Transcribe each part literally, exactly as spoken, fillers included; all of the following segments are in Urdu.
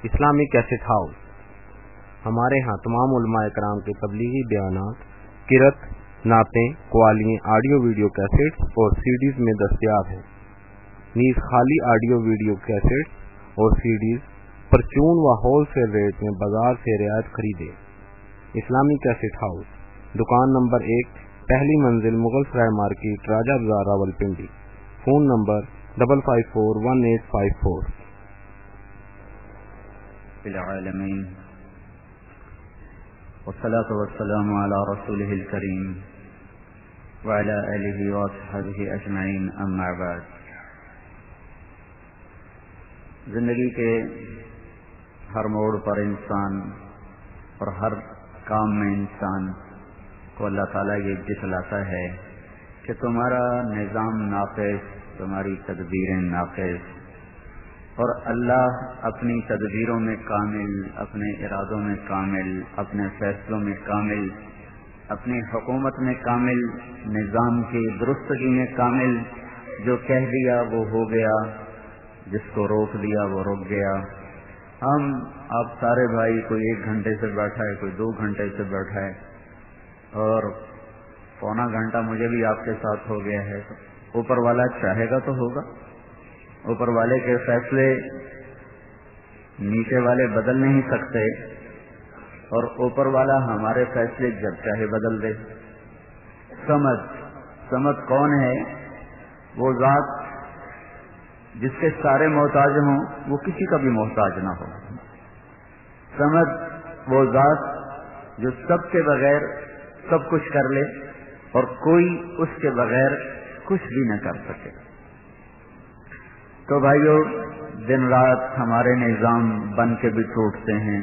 اسلامی کیسٹ ہاؤس۔ ہمارے ہاں تمام علماء کرام کے تبلیغی بیانات، قرأت، نعتیں، قوالییں، آڈیو ویڈیو کیسٹس اور سیڈیز میں دستیاب ہیں۔ نیز خالی آڈیو ویڈیو کیسٹس اور سیڈیز پرچون و ہول سیل ریٹ میں بازار سے رعایت خریدے۔ اسلامی کیسٹ ہاؤس، دکان نمبر ایک، پہلی منزل، Mughal Sarai market, Raja Bazaar, Rawalpindi. Phone number double five four one eight five four. العالمین والصلاة والسلام علی رسولہ الکریم وعلی آلہ وصحبہ اجمعین، اما بعد۔ زندگی کے ہر موڑ پر انسان اور ہر کام میں انسان کو اللہ تعالیٰ یہ دکھلاتا ہے کہ تمہارا نظام ناقص، تمہاری تدبیریں ناقص، اور اللہ اپنی تدبیروں میں کامل، اپنے ارادوں میں کامل، اپنے فیصلوں میں کامل، اپنی حکومت میں کامل، نظام کی درستگی میں کامل۔ جو کہہ دیا وہ ہو گیا، جس کو روک دیا وہ رک گیا۔ ہم آپ سارے بھائی، کوئی ایک گھنٹے سے بیٹھا ہے، کوئی دو گھنٹے سے بیٹھا ہے، اور پونا گھنٹہ مجھے بھی آپ کے ساتھ ہو گیا ہے۔ اوپر والا چاہے گا تو ہوگا، اوپر والے کے فیصلے نیچے والے بدل نہیں سکتے، اور اوپر والا ہمارے فیصلے جب چاہے بدل دے۔ سمجھ سمجھ کون ہے؟ وہ ذات جس کے سارے محتاج ہوں، وہ کسی کا بھی محتاج نہ ہو۔ سمجھ وہ ذات جو سب کے بغیر سب کچھ کر لے اور کوئی اس کے بغیر کچھ بھی نہ کر سکے۔ تو بھائیو، دن رات ہمارے نظام بن کے بھی ٹوٹتے ہیں،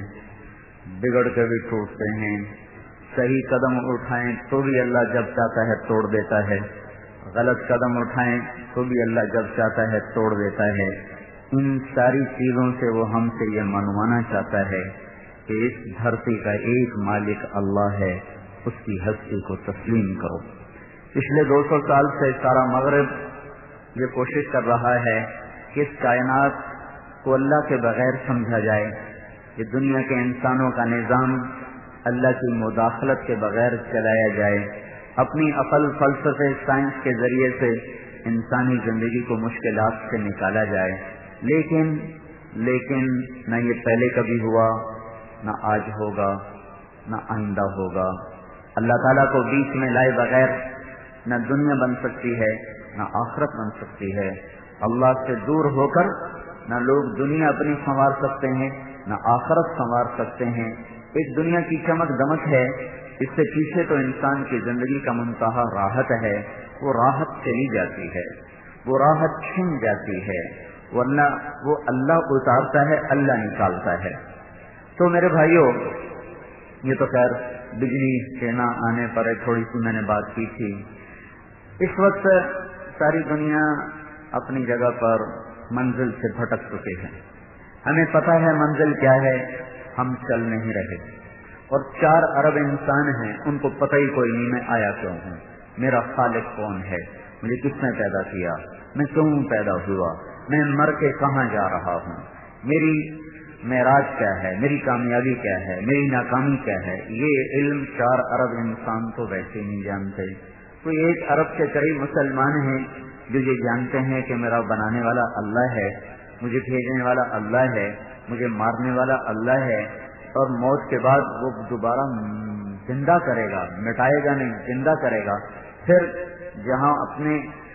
بگڑ کے بھی ٹوٹتے ہیں۔ صحیح قدم اٹھائیں تو بھی اللہ جب چاہتا ہے توڑ دیتا ہے، غلط قدم اٹھائیں تو بھی اللہ جب چاہتا ہے توڑ دیتا ہے۔ ان ساری چیزوں سے وہ ہم سے یہ منوانا چاہتا ہے کہ اس دھرتی کا ایک مالک اللہ ہے، اس کی ہستی کو تسلیم کرو۔ پچھلے دو سو سال سے سارا مغرب یہ کوشش کر رہا ہے کہ اس کائنات کو اللہ کے بغیر سمجھا جائے، کہ دنیا کے انسانوں کا نظام اللہ کی مداخلت کے بغیر چلایا جائے، اپنی عقل، فلسفے، سائنس کے ذریعے سے انسانی زندگی کو مشکلات سے نکالا جائے۔ لیکن لیکن نہ یہ پہلے کبھی ہوا، نہ آج ہوگا، نہ آئندہ ہوگا۔ اللہ تعالیٰ کو بیچ میں لائے بغیر نہ دنیا بن سکتی ہے، نہ آخرت بن سکتی ہے۔ اللہ سے دور ہو کر نہ لوگ دنیا اپنی سنوار سکتے ہیں، نہ آخرت سنوار سکتے ہیں۔ ایک دنیا کی چمک دمک ہے، اس سے پیچھے تو انسان کی زندگی کا منتہا راحت ہے۔ وہ راحت چلی جاتی ہے، وہ راحت چھن جاتی ہے، ورنہ وہ اللہ اتارتا ہے، اللہ نکالتا ہے۔ تو میرے بھائیوں، یہ تو خیر بجلی کے نہ آنے پر تھوڑی سی میں نے بات کی تھی۔ اس وقت ساری دنیا اپنی جگہ پر منزل سے بھٹک چکے ہیں۔ ہمیں پتہ ہے منزل کیا ہے، ہم چل نہیں رہے، اور چار ارب انسان ہیں، ان کو پتہ ہی کوئی نہیں میں آیا کیوں ہوں، میرا خالق کون ہے، مجھے کس نے پیدا کیا، میں کیوں پیدا ہوا، میں مر کے کہاں جا رہا ہوں، میری معراج کیا ہے، میری کامیابی کیا ہے، میری ناکامی کیا ہے۔ یہ علم چار ارب انسان تو ویسے نہیں جانتے۔ کوئی ایک ارب کے قریب مسلمان ہیں جو یہ جانتے ہیں کہ میرا بنانے والا اللہ ہے، مجھے بھیجنے والا اللہ ہے، مجھے مارنے والا اللہ ہے، اور موت کے بعد وہ دوبارہ زندہ کرے گا، مٹائے گا نہیں، زندہ کرے گا۔ پھر جہاں اپنے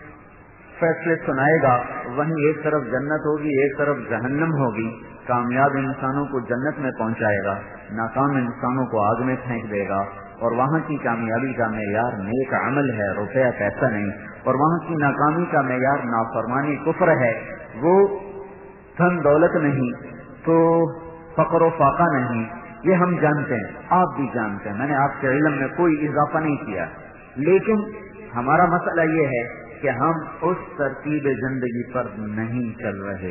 فیصلے سنائے گا، وہیں ایک طرف جنت ہوگی، ایک طرف جہنم ہوگی۔ کامیاب انسانوں کو جنت میں پہنچائے گا، ناکام انسانوں کو آگ میں پھینک دے گا، اور وہاں کی کامیابی کا معیار نیک عمل ہے، روپیہ پیسہ نہیں، اور وہاں کی ناکامی کا معیار نافرمانی، کفر ہے۔ وہ دھن دولت نہیں تو فقر و فاقہ نہیں، یہ ہم جانتے ہیں، آپ بھی جانتے ہیں، میں نے آپ کے علم میں کوئی اضافہ نہیں کیا۔ لیکن ہمارا مسئلہ یہ ہے کہ ہم اس ترتیب زندگی پر نہیں چل رہے،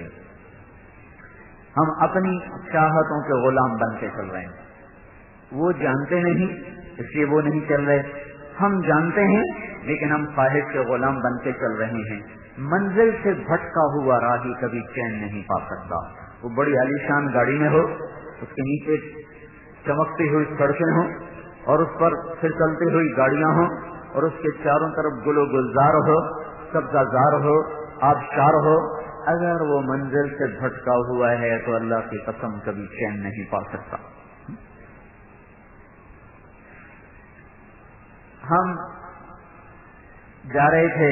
ہم اپنی چاہتوں کے غلام بن کے چل رہے ہیں۔ وہ جانتے نہیں، اس لیے وہ نہیں چل رہے، ہم جانتے ہیں لیکن ہم خواہش کے غلام بن کے چل رہے ہیں۔ منزل سے بھٹکا ہوا راہی کبھی چین نہیں پا سکتا، वो बड़ी आलीशान गाड़ी में हो, उसके नीचे चमकती हुई सड़कें हों और उस पर फिर चलती हुई गाड़ियां हों और उसके चारों तरफ गुलो गुलजार हो, सब्जाजार हो, आबशार हो, अगर वो मंजिल से भटका हुआ है तो अल्लाह की कसम कभी चैन नहीं पा सकता। हम जा रहे थे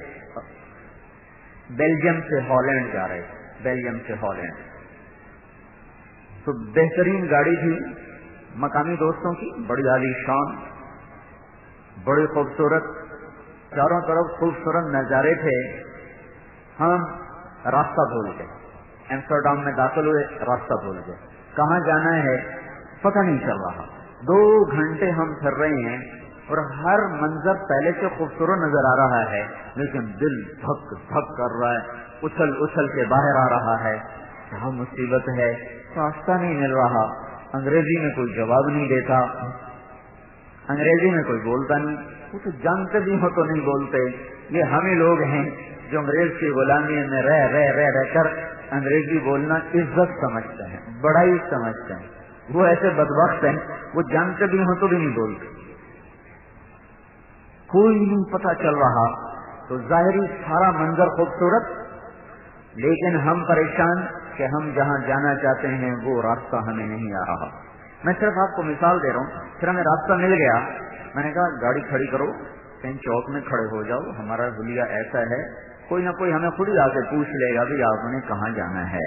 बेल्जियम से हॉलैंड जा रहे थे, बेल्जियम से हॉलैंड। तो बेहतरीन गाड़ी थी मकामी दोस्तों की, बड़ी आलीशान, बड़ी खूबसूरत, चारों तरफ खूबसूरत नजारे थे। हम रास्ता भूल गए, एम्स्टरडम में दाखिल हुए, रास्ता भूल गए, कहाँ जाना है पता नहीं चल रहा। दो घंटे हम फिर रहे हैं और हर मंजर पहले से खूबसूरत नजर आ रहा है, लेकिन दिल धक धक कर रहा है, उछल उछल के बाहर आ रहा है। क्या मुसीबत है, रास्ता नहीं मिल रहा, अंग्रेजी में कोई जवाब नहीं देता, अंग्रेजी में कोई बोलता नहीं, वो तो जानते भी हो तो नहीं बोलते। ये हम ही लोग हैं जो अंग्रेज की गुलामी में रह रह रह रह कर अंग्रेजी बोलना इज्जत समझते हैं, बड़ाई समझते हैं। वो ऐसे बदबख्त हैं, वो जानते भी हो तो भी नहीं बोलते, कोई नहीं पता चल रहा। तो जाहिरी सारा मंजर खूबसूरत, लेकिन हम परेशान कि हम जहां जाना चाहते हैं वो रास्ता हमें नहीं आ रहा। मैं सिर्फ आपको मिसाल दे रहा हूँ। फिर हमें रास्ता मिल गया, मैंने कहा गाड़ी खड़ी करो, कहीं चौक में खड़े हो जाओ, हमारा हुलिया ऐसा है, कोई ना कोई हमें खुद ही आके पूछ लेगा भी आपने कहाँ जाना है।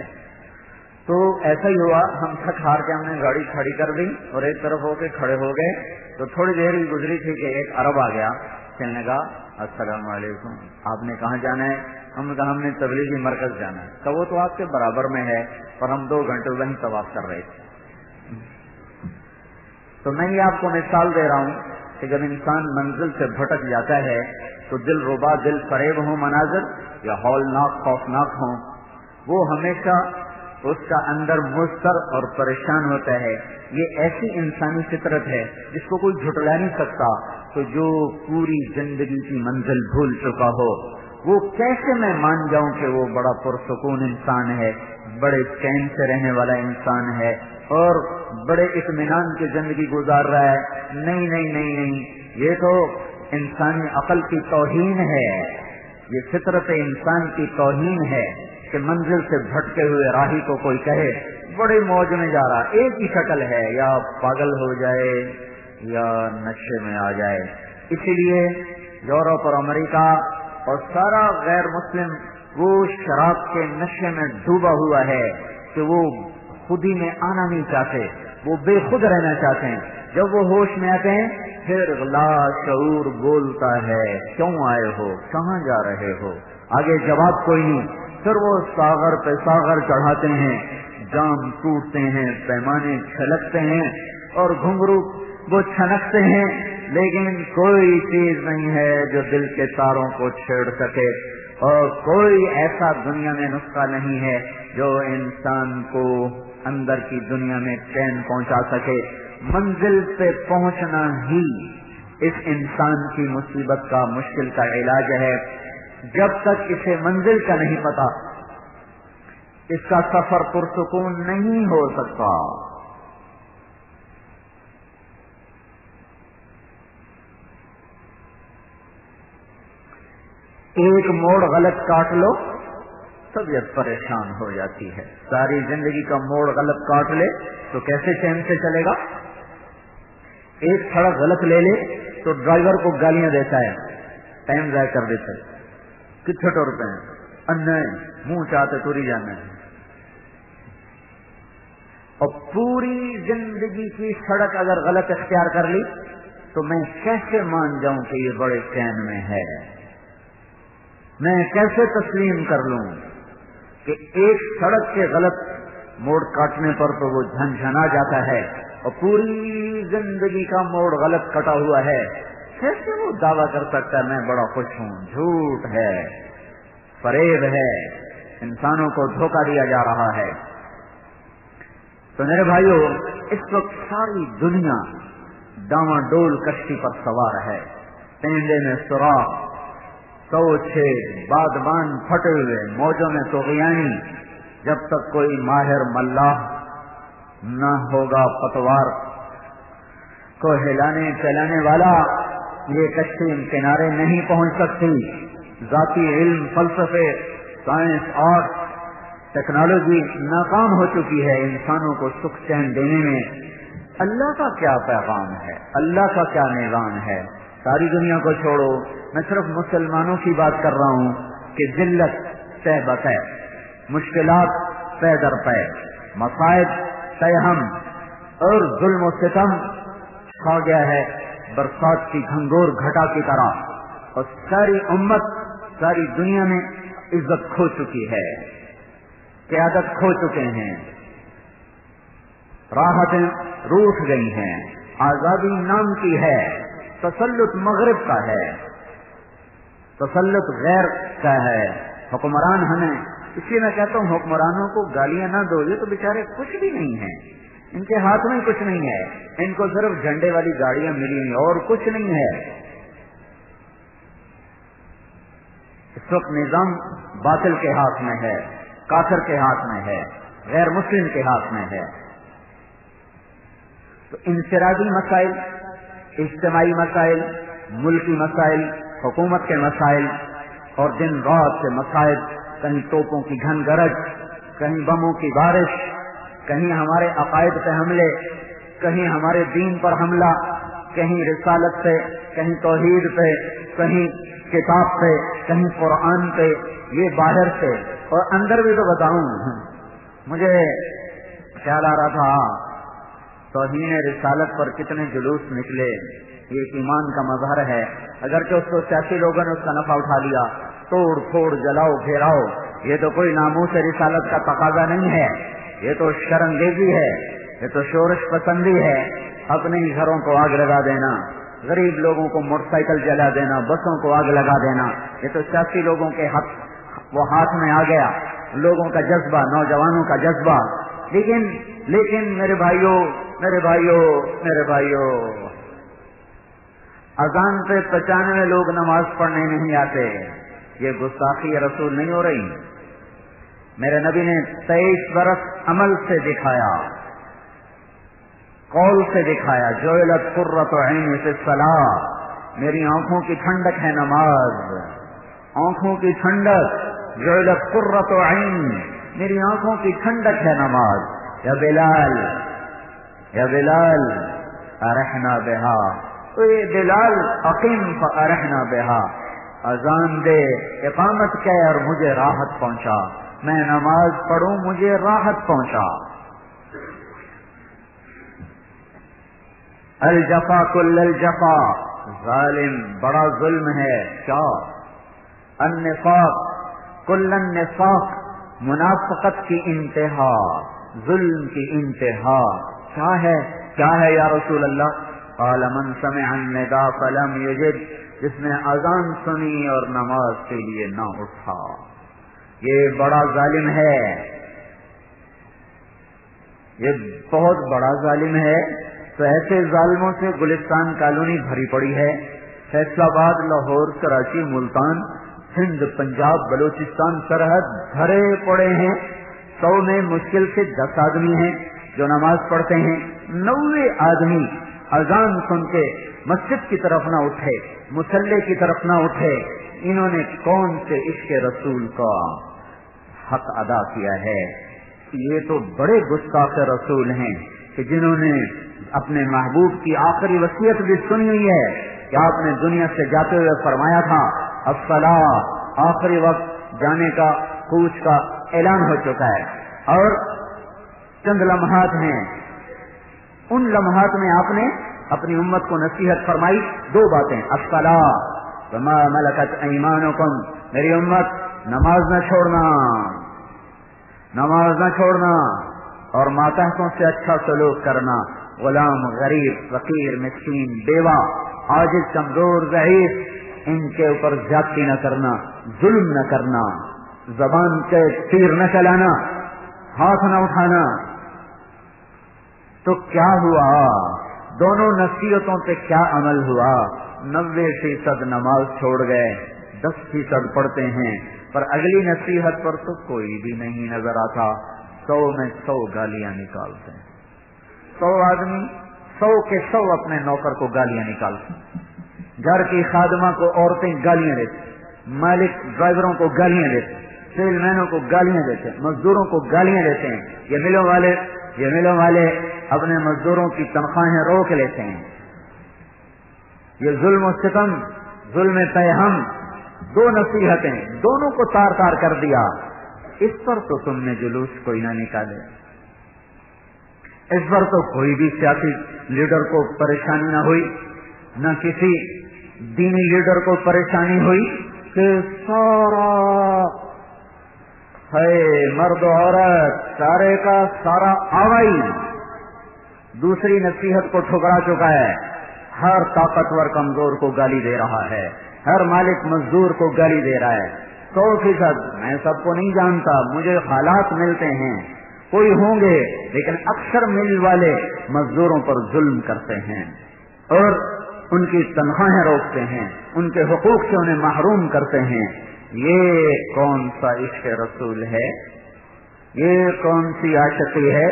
तो ऐसा ही हुआ, हम थक हार के हमने गाड़ी खड़ी कर दी और एक तरफ होके खड़े हो गए। तो थोड़ी देर ही गुजरी थी कि एक अरब आ गया, कहने लगा अस्सलाम वालेकुम, आपने कहाँ जाना है? हमने कहा हमने तबलीगी मरकज जाना है। तो वो तो आपके बराबर में है, पर हम दो घंटे वहीं तवाफ कर रहे थे। तो मैं ये आपको मिसाल दे रहा हूँ कि जब इंसान मंजिल से भटक जाता है तो दिल रुबा, दिल फरेब हो मनाजिर या हौलनाक खौफनाक हो, वो हमेशा उसका अंदर मुस्तर और परेशान होता है। ये ऐसी इंसानी फितरत है जिसको कोई झुटला नहीं सकता। तो जो पूरी जिंदगी की मंजिल भूल चुका हो, वो कैसे मैं मान जाऊं कि वो बड़ा पुरसुकून इंसान है, बड़े चैन से रहने वाला इंसान है और बड़े इत्मीनान की जिंदगी गुजार रहा है? नहीं नहीं नहीं नहीं, ये तो इंसानी अकल की तौहीन है, ये फितरत इंसान की तौहीन है कि मंजिल से भटके हुए राही को कोई कहे बड़े मौज में जा रहा। एक ही शक्ल है, या पागल हो जाए या नशे में आ जाए। इसीलिए यूरोप और अमेरिका और सारा गैर मुस्लिम वो शराब के नशे में डूबा हुआ है कि वो खुद ही में आना नहीं चाहते, वो बेखुद रहना चाहते हैं। जब वो होश में आते हैं फिर लाशऊर बोलता है, क्यों आए हो, कहाँ जा रहे हो? आगे जवाब कोई नहीं। फिर वो सागर पे सागर चढ़ाते हैं, जाम टूटते हैं, पैमाने छलकते हैं और घुंघरू वो छनकते हैं, लेकिन कोई चीज नहीं है जो दिल के तारों को छेड़ सके और कोई ऐसा दुनिया में नुस्खा नहीं है जो इंसान को अंदर की दुनिया में चैन पहुंचा सके। मंजिल पे पहुंचना ही इस इंसान की मुसीबत का, मुश्किल का इलाज है। जब तक इसे मंजिल का नहीं पता, इसका सफर पुरसुकून नहीं हो सकता। एक मोड़ गलत काट लो, तबीयत परेशान हो जाती है। सारी जिंदगी का मोड़ गलत काट ले तो कैसे चैन से चलेगा? एक सड़क गलत ले ले तो ड्राइवर को गालियां देता है, टाइम जाया कर देता है, कितने तो रुपए अन्य मुंह चाहते तुरी जाना है। और पूरी जिंदगी की सड़क अगर गलत इख्तियार कर ली तो मैं कैसे मान जाऊं कि ये बड़े चैन में है? मैं कैसे तस्लीम कर लूं कि एक सड़क के गलत मोड़ काटने पर तो वो झनझना जाता है और पूरी जिंदगी का मोड़ गलत कटा हुआ है? कैसे वो दावा कर सकता है मैं बड़ा खुश हूं? झूठ है, फरेब है, इंसानों को धोखा दिया जा रहा है। तो मेरे भाइयों, इस वक्त सारी दुनिया डामाडोल कश्ती पर सवार है, पेंडे में सुराख, सौ छेद, बादबान फटे हुए, मौजों में तोगियानी, جب تک کوئی ماہر ملاح نہ ہوگا پتوار کو ہلانے چلانے والا، یہ کشتی کنارے نہیں پہنچ سکتی۔ ذاتی علم، فلسفے، سائنس، آرٹ، ٹیکنالوجی ناکام ہو چکی ہے انسانوں کو سکھ چین دینے میں۔ اللہ کا کیا پیغام ہے، اللہ کا کیا نظام ہے؟ ساری دنیا کو چھوڑو، میں صرف مسلمانوں کی بات کر رہا ہوں کہ ذلت طے بطے، مشکلات پے در پے، مصائب طے ہم، اور ظلم و ستم چھا گیا ہے برسات کی گھنگور گھٹا کی طرح، اور ساری امت ساری دنیا میں عزت کھو چکی ہے، قیادت کھو چکے ہیں، راحتیں روٹھ گئی ہیں، آزادی نام کی ہے، تسلط مغرب کا ہے، تسلط غیر کا ہے، حکمران ہمیں، اس لیے میں کہتا ہوں حکمرانوں کو گالیاں نہ دو، یہ تو بیچارے کچھ بھی نہیں ہیں، ان کے ہاتھ میں کچھ نہیں ہے، ان کو صرف جھنڈے والی گاڑیاں ملی ہیں اور کچھ نہیں ہے۔ اس وقت نظام باطل کے ہاتھ میں ہے، کافر کے ہاتھ میں ہے، غیر مسلم کے ہاتھ میں ہے۔ تو انفرادی مسائل، اجتماعی مسائل، ملکی مسائل، حکومت کے مسائل اور دن رات کے مسائل، کہیں توپوں کی گھن گرج، کہیں بموں کی بارش، کہیں ہمارے عقائد پہ حملے، کہیں ہمارے دین پر حملہ، کہیں رسالت پہ، کہیں توحید پہ، کہیں کتاب پہ، کہیں قرآن پہ، یہ باہر سے، اور اندر بھی تو بتاؤں، مجھے خیال آ رہا تھا توہین رسالت پر کتنے جلوس نکلے، یہ ایک ایمان کا مظہر ہے، اگرچہ اس کو سیاسی لوگوں نے اس کا نفع اٹھا لیا، توڑ پھوڑ جلاؤ گھیراؤ، یہ تو کوئی ناموس رسالت کا تقاضا نہیں ہے، یہ تو شرمگیزی ہے، یہ تو شورش پسندی ہے، اپنے ہی گھروں کو آگ لگا دینا، غریب لوگوں کو موٹر سائیکل جلا دینا، بسوں کو آگ لگا دینا، یہ تو سیاسی لوگوں کے ہاتھ وہ ہاتھ میں آ گیا، لوگوں کا جذبہ، نوجوانوں کا جذبہ۔ لیکن لیکن میرے بھائیوں میرے بھائیوں میرے بھائیوں اذان پہ پچانوے لوگ نماز پڑھنے نہیں آتے، یہ گستاخی رسول نہیں ہو رہی؟ میرے نبی نے تیئیس برس عمل سے دکھایا، قول سے دکھایا، جعلت قرۃ عینی فی الصلاۃ، میری آنکھوں کی ٹھنڈک ہے نماز، آنکھوں کی ٹھنڈک، جعلت قرۃ عین، میری آنکھوں کی ٹھنڈک ہے نماز۔ یا بلال یا بلال ارحنا بہا، تو یہ بلال اقیم فارحنا بہا، اذان دے، اقامت کہ اور مجھے راحت پہنچا، میں نماز پڑھوں مجھے راحت پہنچا۔ الجفا کل الجفا، ظالم بڑا ظلم ہے کیا؟ النفاق کل النفاق، منافقت کی انتہا، ظلم کی انتہا کیا ہے کیا ہے یا رسول اللہ؟ قال من سمع النداء فلم یجب، جس نے اذان سنی اور نماز کے لیے نہ اٹھا، یہ بڑا ظالم ہے، یہ بہت بڑا ظالم ہے۔ تو ایسے ظالموں سے گلستان کالونی بھری پڑی ہے، فیصلہ آباد، لاہور، کراچی، ملتان، سندھ، پنجاب، بلوچستان سرحد بھرے پڑے ہیں، سو میں مشکل سے دس آدمی ہیں جو نماز پڑھتے ہیں، نوے آدمی اذان سن کے مسجد کی طرف نہ اٹھے، مصلی کی طرف نہ اٹھے، انہوں نے کون سے عشق رسول کا حق ادا کیا ہے؟ یہ تو بڑے گستاخ رسول ہیں کہ جنہوں نے اپنے محبوب کی آخری وصیت بھی سنی ہوئی ہے کہ آپ نے دنیا سے جاتے ہوئے فرمایا تھا الصلاۃ، آخری وقت جانے کا کوچ کا اعلان ہو چکا ہے، اور چند لمحات ہیں، ان لمحات میں آپ نے اپنی امت کو نصیحت فرمائی دو باتیں، الصلاۃ وما ملکت ایمانکم، میری امت نماز نہ چھوڑنا، نماز نہ چھوڑنا، اور ماتحتوں سے اچھا سلوک کرنا، غلام، غریب، فقیر، مسکین، بیوہ، عاجز، کمزور، ضعیف، ان کے اوپر زیادتی نہ کرنا، ظلم نہ کرنا، زبان کے تیر نہ چلانا، ہاتھ نہ اٹھانا۔ تو کیا ہوا؟ دونوں نصیحتوں پہ کیا عمل ہوا؟ نوے فیصد نماز چھوڑ گئے، دس فیصد پڑھتے ہیں، پر اگلی نصیحت پر تو کوئی بھی نہیں نظر آتا. سو میں سو گالیاں نکالتے ہیں. سو آدمی سو کے سو اپنے نوکر کو گالیاں نکالتے ہیں. گھر کی خادمہ کو عورتیں گالیاں دیتے, مالک ڈرائیوروں کو گالیاں دیتے, سیل مینوں کو گالیاں دیتے ہیں, مزدوروں کو گالیاں دیتے ہیں. یہ ملوں والے یہ ملوں والے اپنے مزدوروں کی تنخواہیں روک لیتے ہیں. یہ ظلم و ستم, ظلم پیہم, دو نصیحتیں دونوں کو تار تار کر دیا. اس پر تو تم نے جلوس کوئی نہ نکالے, اس پر تو کوئی بھی سیاسی لیڈر کو پریشانی نہ ہوئی, نہ کسی دینی لیڈر کو پریشانی ہوئی کہ سارا ہے مرد و عورت سارے کا سارا آوائی دوسری نصیحت کو ٹھکرا چکا ہے. ہر طاقتور کمزور کو گالی دے رہا ہے, ہر مالک مزدور کو گالی دے رہا ہے. سو فیصد میں سب کو نہیں جانتا, مجھے حالات ملتے ہیں, کوئی ہوں گے, لیکن اکثر مل والے مزدوروں پر ظلم کرتے ہیں اور ان کی تنخواہیں روکتے ہیں, ان کے حقوق سے انہیں محروم کرتے ہیں. یہ کون سا عشق رسول ہے؟ یہ کون سی عاشقی ہے؟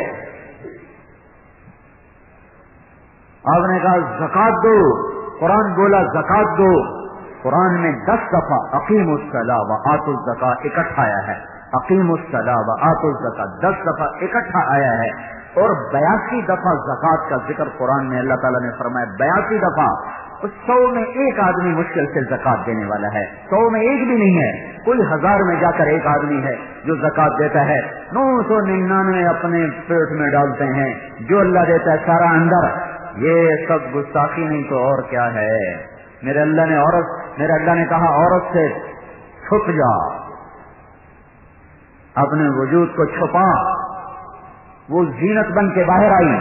آپ نے کہا زکات دو, قرآن بولا زکات دو. قرآن میں دس دفعہ اقیم الصلاۃ و آتوا الزکاۃ اکٹھا آیا ہے. اقیم الصلاۃ و آتوا الزکاۃ دس دفعہ اکٹھا آیا ہے, اور بیاسی دفعہ زکات کا ذکر قرآن میں اللہ تعالیٰ نے فرمایا. بیاسی دفعہ. سو میں ایک آدمی مشکل سے زکات دینے والا ہے, سو میں ایک بھی نہیں ہے. کوئی ہزار میں جا کر ایک آدمی ہے جو زکات دیتا ہے, نو سو ننانوے اپنے پیٹ میں ڈالتے ہیں, جو اللہ دیتا ہے سارا اندر. یہ سب گستاخی نہیں تو اور کیا ہے؟ میرے اللہ نے عورت میرے اللہ نے کہا عورت سے چھپ جا, اپنے وجود کو چھپا. وہ زینت بن کے باہر آئی.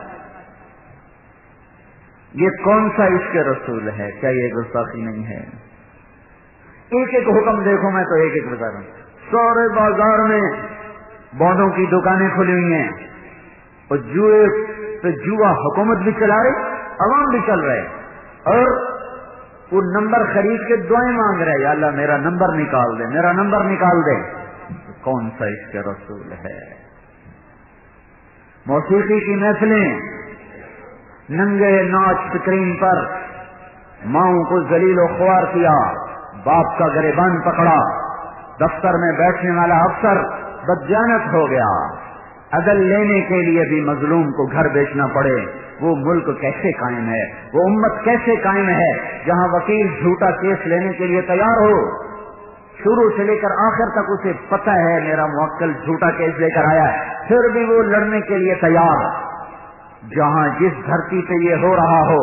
یہ کون سا عشق رسول ہے؟ کیا یہ گستاخی نہیں ہے؟ ایک ایک حکم دیکھو, میں تو ایک ایک بتا رہا ہوں. سارے بازار میں بانڈوں کی دکانیں کھلی ہوئی ہیں, اور جوئے پہ جوا حکومت بھی چلا رہی, عوام بھی چل رہے, اور وہ نمبر خرید کے دعائیں مانگ رہے, یا اللہ میرا نمبر نکال دے, میرا نمبر نکال دے. کون سا عشق رسول ہے؟ موسیقی کی محفلیں, ننگے ناچ اسکرین پر, ماؤں کو ذلیل و خوار کیا, باپ کا گریبان پکڑا, دفتر میں بیٹھنے والا افسر بدجانت ہو گیا. عدل لینے کے لیے بھی مظلوم کو گھر بیچنا پڑے. وہ ملک کیسے قائم ہے؟ وہ امت کیسے قائم ہے جہاں وکیل جھوٹا کیس لینے کے لیے تیار ہو, شروع سے لے کر آخر تک اسے پتہ ہے میرا موکل جھوٹا کیس لے کر آیا ہے, پھر بھی وہ لڑنے کے لیے تیار. جہاں جس دھرتی پہ یہ ہو رہا ہو,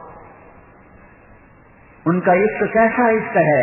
ان کا عشق کیسا عشق ہے؟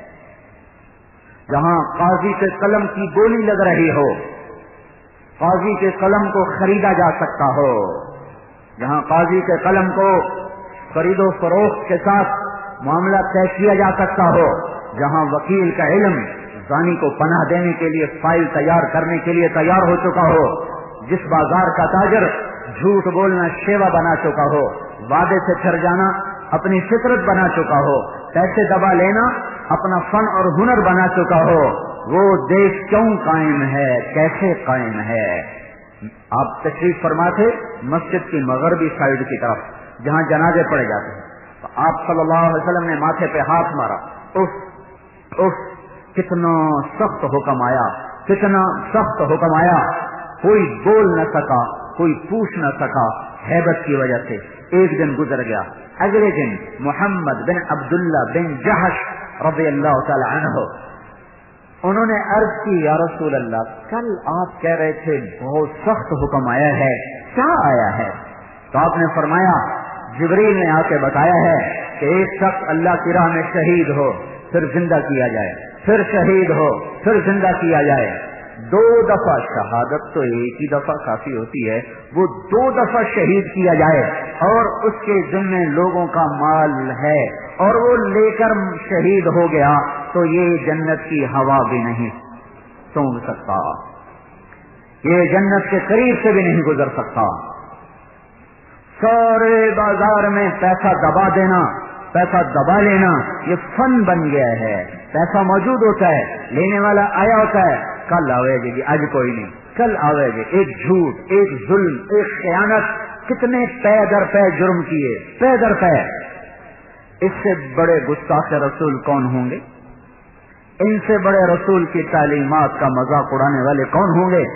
جہاں قاضی کے قلم کی گولی لگ رہی ہو, قاضی کے قلم کو خریدا جا سکتا ہو, جہاں قاضی کے قلم کو خرید و فروخت کے ساتھ معاملہ طے کیا جا سکتا ہو, جہاں وکیل کا علم زانی کو پناہ دینے کے لیے فائل تیار کرنے کے لیے تیار ہو چکا ہو, جس بازار کا تاجر جھوٹ بولنا شیوا بنا چکا ہو, وعدے سے پھر جانا اپنی فطرت بنا چکا ہو, پیسے دبا لینا اپنا فن اور ہنر بنا چکا ہو, وہ دیش کیوں قائم ہے, کیسے قائم ہے؟ آپ تشریف فرما تھے مسجد کی مغربی سائڈ کی طرف جہاں جنازے پڑے جاتے ہیں, تو آپ صلی اللہ علیہ وسلم نے ماتھے پہ ہاتھ مارا. اف اف کتنا سخت حکم آیا, کتنا سخت حکم آیا. کوئی بول نہ سکا, کوئی پوچھ نہ سکا ہیبت کی وجہ سے. ایک دن گزر گیا, اگلے دن محمد بن عبداللہ بن جہش رضی اللہ تعالی عنہ انہوں نے عرض کی, یا رسول اللہ کل آپ کہہ رہے تھے بہت سخت حکم آیا ہے, کیا آیا ہے؟ تو آپ نے فرمایا جبریل نے آ کے بتایا ہے کہ ایک شخص اللہ کی راہ میں شہید ہو, پھر زندہ کیا جائے, پھر شہید ہو, پھر زندہ کیا جائے. دو دفعہ شہادت تو ایک ہی دفعہ کافی ہوتی ہے, وہ دو دفعہ شہید کیا جائے اور اس کے ذمے لوگوں کا مال ہے اور وہ لے کر شہید ہو گیا, تو یہ جنت کی ہوا بھی نہیں سونگ سکتا, یہ جنت کے قریب سے بھی نہیں گزر سکتا. سارے بازار میں پیسہ دبا دینا, پیسہ دبا لینا یہ فن بن گیا ہے, پیسہ موجود ہوتا ہے, لینے والا آیا ہوتا ہے, کل آوے گی, آج کوئی نہیں, کل آوے گی. ایک جھوٹ, ایک ظلم, ایک خیانت, کتنے پے در پے جرم کیے, پے در پے. اس سے بڑے گستاخ رسول کون ہوں گے؟ ان سے بڑے رسول کی تعلیمات کا مذاق اڑانے والے کون ہوں گے؟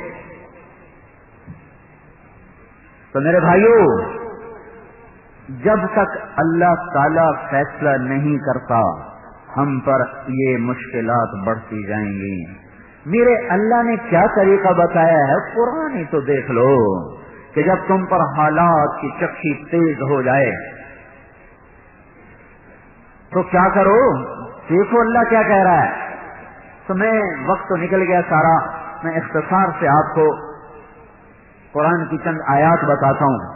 تو میرے بھائیوں, جب تک اللہ تعالی فیصلہ نہیں کرتا ہم پر یہ مشکلات بڑھتی جائیں گی. میرے اللہ نے کیا طریقہ بتایا ہے, قرآن ہی تو دیکھ لو کہ جب تم پر حالات کی چکی تیز ہو جائے تو کیا کرو. دیکھو اللہ کیا کہہ رہا ہے. تو میں وقت تو نکل گیا سارا, میں اختصار سے آپ کو قرآن کی چند آیات بتاتا ہوں.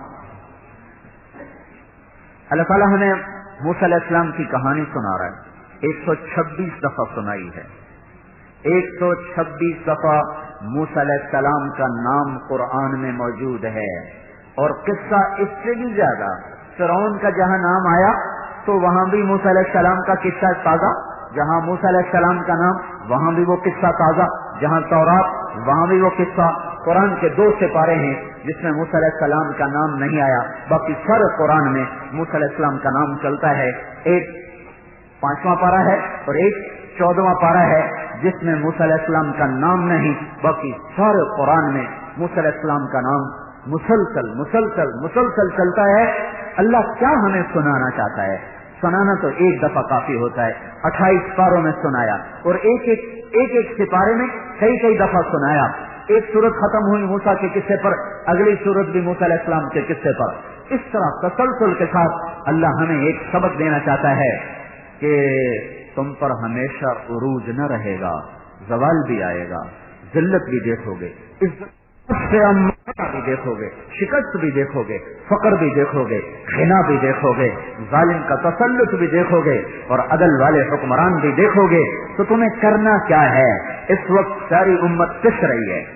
اللہ تعالیٰ ہمیں موسیٰ علیہ السلام کی کہانی سنا رہا ہے. ایک سو چھبیس دفعہ سنائی ہے, ایک سو چھبیس دفعہ موسیٰ علیہ السلام کا نام قرآن میں موجود ہے. اور قصہ اس سے بھی زیادہ, فرعون کا جہاں نام آیا تو وہاں بھی موسیٰ علیہ السلام کا قصہ تازہ, جہاں موسیٰ علیہ السلام کا نام وہاں بھی وہ قصہ تازہ, جہاں تورات وہاں بھی وہ قصہ. قرآن کے دو سپارے ہیں جس میں موسیٰ علیہ السلام کا نام نہیں آیا, باقی سارے قرآن میں موسیٰ علیہ السلام کا نام چلتا ہے. ایک پانچواں پارہ ہے اور ایک چودواں پارہ ہے جس میں موسیٰ علیہ السلام کا نام نہیں, باقی سارے قرآن میں موسیٰ علیہ السلام کا نام مسلسل مسلسل مسلسل چلتا ہے. اللہ کیا ہمیں سنانا چاہتا ہے؟ سنانا تو ایک دفعہ کافی ہوتا ہے, اٹھائیس پاروں میں سنایا اور ایک ایک ایک ایک سپارے میں کئی کئی دفعہ سنایا. ایک سورت ختم ہوئی موسیٰ کے قصے پر, اگلی سورت بھی موسیٰ علیہ السلام کے قصے پر. اس طرح تسلسل کے ساتھ اللہ ہمیں ایک سبق دینا چاہتا ہے کہ تم پر ہمیشہ عروج نہ رہے گا, زوال بھی آئے گا, ذلت بھی دیکھو گے, عزت سے امانت بھی دیکھو گے, شکست بھی دیکھو گے, فقر بھی دیکھو گے, غنا بھی دیکھو گے, ظالم کا تسلط بھی دیکھو گے اور عدل والے حکمران بھی دیکھو گے. تو تمہیں کرنا کیا ہے؟ اس وقت ساری امت پس رہی ہے,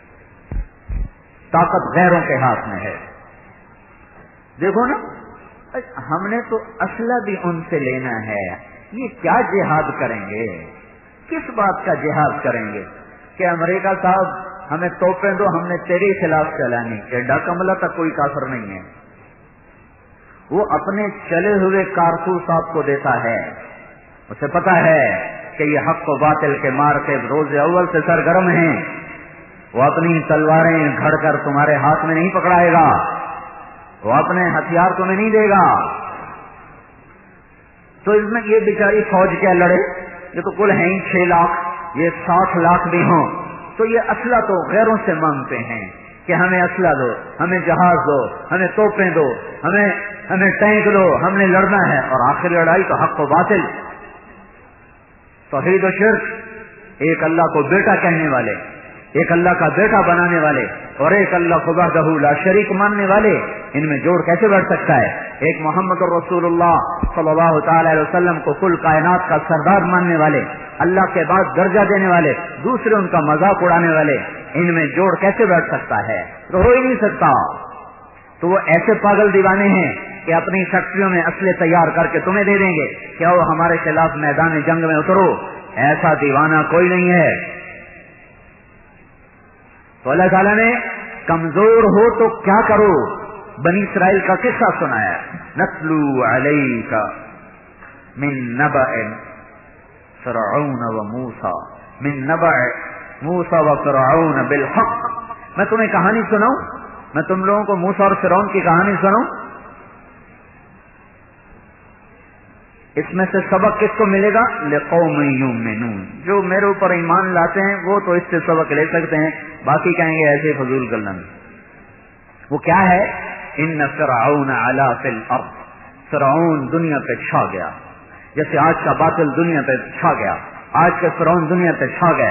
طاقت غیروں کے ہاتھ میں ہے. دیکھو نا, ہم نے تو اسلحہ بھی ان سے لینا ہے, یہ کیا جہاد کریں گے؟ کس بات کا جہاد کریں گے کہ امریکہ صاحب ہمیں توپیں دو, ہم نے تیرے خلاف چلانی. ایڈا کملا تک کوئی کافر نہیں ہے, وہ اپنے چلے ہوئے کارتوس آپ کو دیتا ہے. اسے پتا ہے کہ یہ حق و باطل کے مار کے روز اول سے سرگرم ہیں, وہ اپنی تلواریں گھڑ کر تمہارے ہاتھ میں نہیں پکڑائے گا, وہ اپنے ہتھیار تمہیں نہیں دے گا. تو اس میں یہ بیچاری فوج کیا لڑے, یہ تو کل ہیں ہی چھ لاکھ, یہ ساٹھ لاکھ بھی ہوں تو یہ اسلحہ تو غیروں سے مانگتے ہیں کہ ہمیں اسلحہ دو, ہمیں جہاز دو, ہمیں توپیں دو, ہمیں ہمیں ٹینک دو, ہم نے لڑنا ہے. اور آخری لڑائی تو حق و باطل, توحید و شرک, ایک اللہ کو بیٹا کہنے والے, ایک اللہ کا بیٹا بنانے والے اور ایک اللہ کو وحدہ لا شریک ماننے والے, ان میں جوڑ کیسے بڑھ سکتا ہے؟ ایک محمد رسول اللہ صلی اللہ تعالی علیہ وسلم کو کل کائنات کا سردار ماننے والے, اللہ کے بعد درجہ دینے والے, دوسرے ان کا مذاق اڑانے والے, ان میں جوڑ کیسے بیٹھ سکتا ہے؟ تو ہو ہی نہیں سکتا. تو وہ ایسے پاگل دیوانے ہیں کہ اپنی فیکٹریوں میں اسلحے تیار کر کے تمہیں دے دیں گے کہ وہ ہمارے خلاف میدان جنگ میں اترو. ایسا دیوانہ کوئی نہیں ہے. تو اللہ تعالیٰ نے کمزور ہو تو کیا کرو, بنی اسرائیل کا قصہ سنایا. نتلو علیک من نبأ فرعون و موسیٰ, من نبأ موسیٰ و فرعون بالحق. میں تمہیں کہانی سناؤں, میں تم لوگوں کو موسیٰ اور فرعون کی کہانی سناؤں. اس میں سے سبق کس کو ملے گا؟ لقوم یؤمنون, جو میرے اوپر ایمان لاتے ہیں وہ تو اس سے سبق لے سکتے ہیں, باقی کہیں گے ایسے فضول گلن. وہ کیا ہے؟ ان فرعون علا فی الارض, فرعون دنیا پہ چھا گیا, جیسے آج کا باطل دنیا پہ چھا گیا, آج کے فرعون دنیا پہ چھا گئے.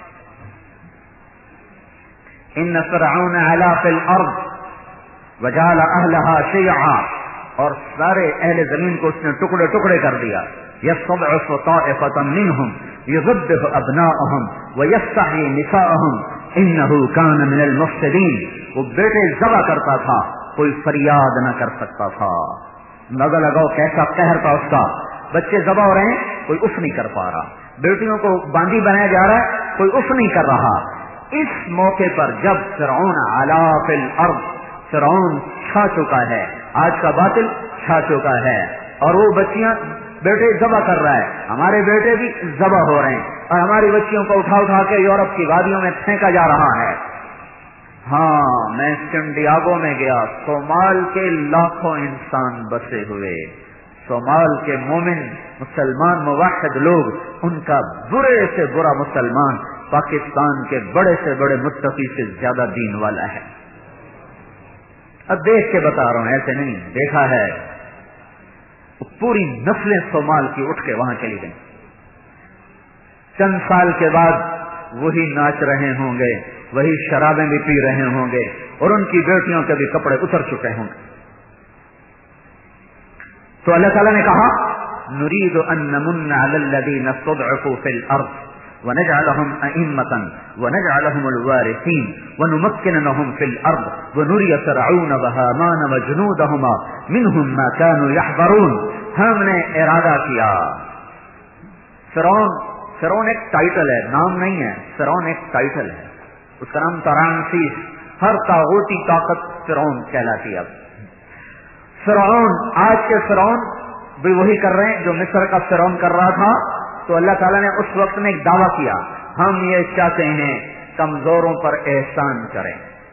ان فرعون علا فی الارض وجعل اہلها شیعا, اور سارے اہل زمین کو اس نے ٹکڑے ٹکڑے کر دیا. یستضعف طائفة منهم یذبح ابناءهم ویستحیی نساءهم انه کان من المفسدین. وہ بیٹے ذبح کرتا تھا, کوئی فریاد نہ کر سکتا تھا. نظر لگاؤ کیسا قہر تھا اس کا. بچے ذبح ہو رہے ہیں, کوئی اف نہیں کر پا رہا. بیٹیوں کو باندی بنایا جا رہا ہے، کوئی اف نہیں کر رہا۔ اس موقع پر جب فرعون علا فی الارض، فرعون چھا چکا ہے، آج کا باطل چھا چکا ہے، اور وہ بچیاں بیٹے ذبح کر رہا ہے، ہمارے بیٹے بھی ذبح ہو رہے ہیں، اور ہماری بچیوں کو اٹھا اٹھا کے یورپ کی وادیوں میں پھینکا جا رہا ہے۔ ہاں، میں سنڈیاگو میں گیا، صومال کے لاکھوں انسان بسے ہوئے، صومال کے مومن مسلمان موحد لوگ، ان کا برے سے برا مسلمان پاکستان کے بڑے سے بڑے متقی سے زیادہ دین والا ہے۔ اب دیکھ کے بتا رہا ہوں، ایسے نہیں، دیکھا ہے، پوری نسلیں صومال کی اٹھ کے وہاں چلی گئیں۔ چند سال کے بعد وہی ناچ رہے ہوں گے، وہی شرابیں بھی پی رہے ہوں گے، اور ان کی بیٹیوں کے بھی کپڑے اتر چکے ہوں گے۔ تو اللہ تعالیٰ نے کہا نرید ان نمن علی الذین استضعفوا فی الارض ونجعلهم ائمة ونجعلهم الوارثین ونمکن لهم فی الارض ونری فرعون وہامان وجنودہما منهم ما كانوا يحذرون۔ ہم نے ارادہ کیا، فرعون فرعون ایک ٹائٹل ہے، نام نہیں ہے، فرعون ایک ٹائٹل ہے، اس کا نام ترانسیس، ہر طاغوتی طاقت فرعون کہلاتی ہے۔ اب فرعون، آج کے فرعون بھی وہی کر رہے ہیں جو مصر کا فرعون کر رہا تھا۔ تو اللہ تعالیٰ نے اس وقت میں ایک دعویٰ کیا، ہم یہ چاہتے ہیں کمزوروں پر احسان کریں۔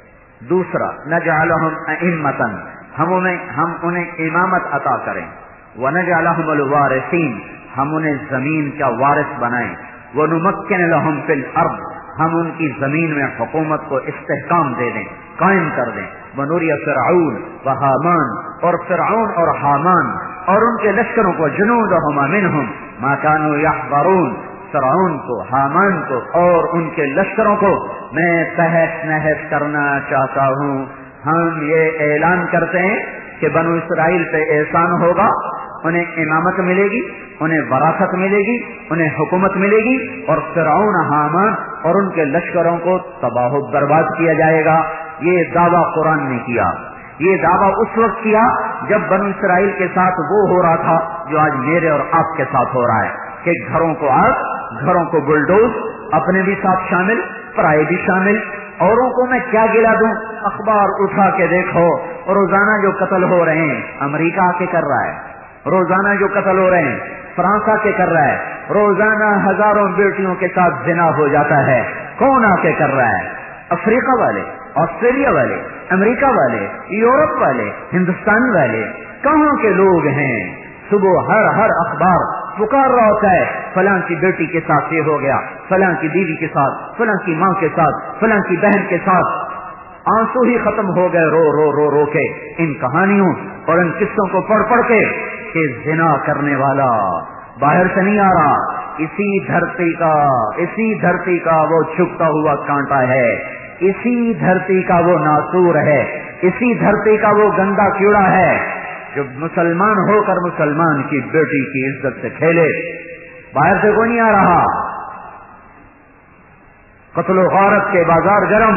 دوسرا، نجعلہم ائمۃ، ہم انہیں ہم انہیں امامت عطا کریں، ونجعلہم الوارثین، ہم انہیں زمین کا وارث بنائیں، ونمکن لہم فی الارض، ہم ان کی زمین میں حکومت کو استحکام دے دیں، قائم کر دیں، ونری فرعون و حامان، اور فرعون اور حامان اور ان کے لشکروں کو، جنودہما منہم ما کانوا یحذرون، فرعون کو، حامان کو اور ان کے لشکروں کو میں تہس نہس کرنا چاہتا ہوں۔ ہم یہ اعلان کرتے ہیں کہ بنو اسرائیل پہ احسان ہوگا، انہیں امامت ملے گی، انہیں وراثت ملے گی، انہیں حکومت ملے گی، اور فرعون، حامان اور ان کے لشکروں کو تباہ و برباد کیا جائے گا۔ یہ دعویٰ قرآن نے کیا، یہ دعویٰ اس وقت کیا جب بنو اسرائیل کے ساتھ وہ ہو رہا تھا جو آج میرے اور آپ کے ساتھ ہو رہا ہے، کہ گھروں کو آگ، گھروں کو بلڈوز، اپنے بھی ساتھ شامل، پرائے بھی شامل۔ اوروں کو میں کیا گلا دوں؟ اخبار اٹھا کے دیکھو، روزانہ جو قتل ہو رہے ہیں، امریکہ آ کے کر رہا ہے، روزانہ جو قتل ہو رہے ہیں فرانس آ کے کر رہا ہے، روزانہ ہزاروں بیٹیوں کے ساتھ زنا ہو جاتا ہے، کون آ کے کر رہا ہے؟ افریقہ والے، آسٹریلیا والے، امریکہ والے، یورپ والے، ہندوستان والے، کہاں کے لوگ ہیں؟ صبح ہر ہر اخبار پکار رہا ہوتا ہے، فلاں کی بیٹی کے ساتھ یہ ہو گیا، فلاں کی بیوی کے ساتھ، فلاں کی ماں کے ساتھ، فلاں کی بہن کے ساتھ۔ آنسو ہی ختم ہو گئے رو رو رو رو کے ان کہانیوں اور ان قصوں کو پڑھ پڑھ کے کہ زنا کرنے والا باہر سے نہیں آ رہا، اسی دھرتی کا اسی دھرتی کا وہ چھپتا ہوا کانٹا ہے، اسی دھرتی کا وہ ناسور ہے، اسی دھرتی کا وہ گندا کیڑا ہے جو مسلمان ہو کر مسلمان کی بیٹی کی عزت سے کھیلے۔ باہر سے کوئی نہیں آ رہا۔ قتل و غارت کے بازار گرم۔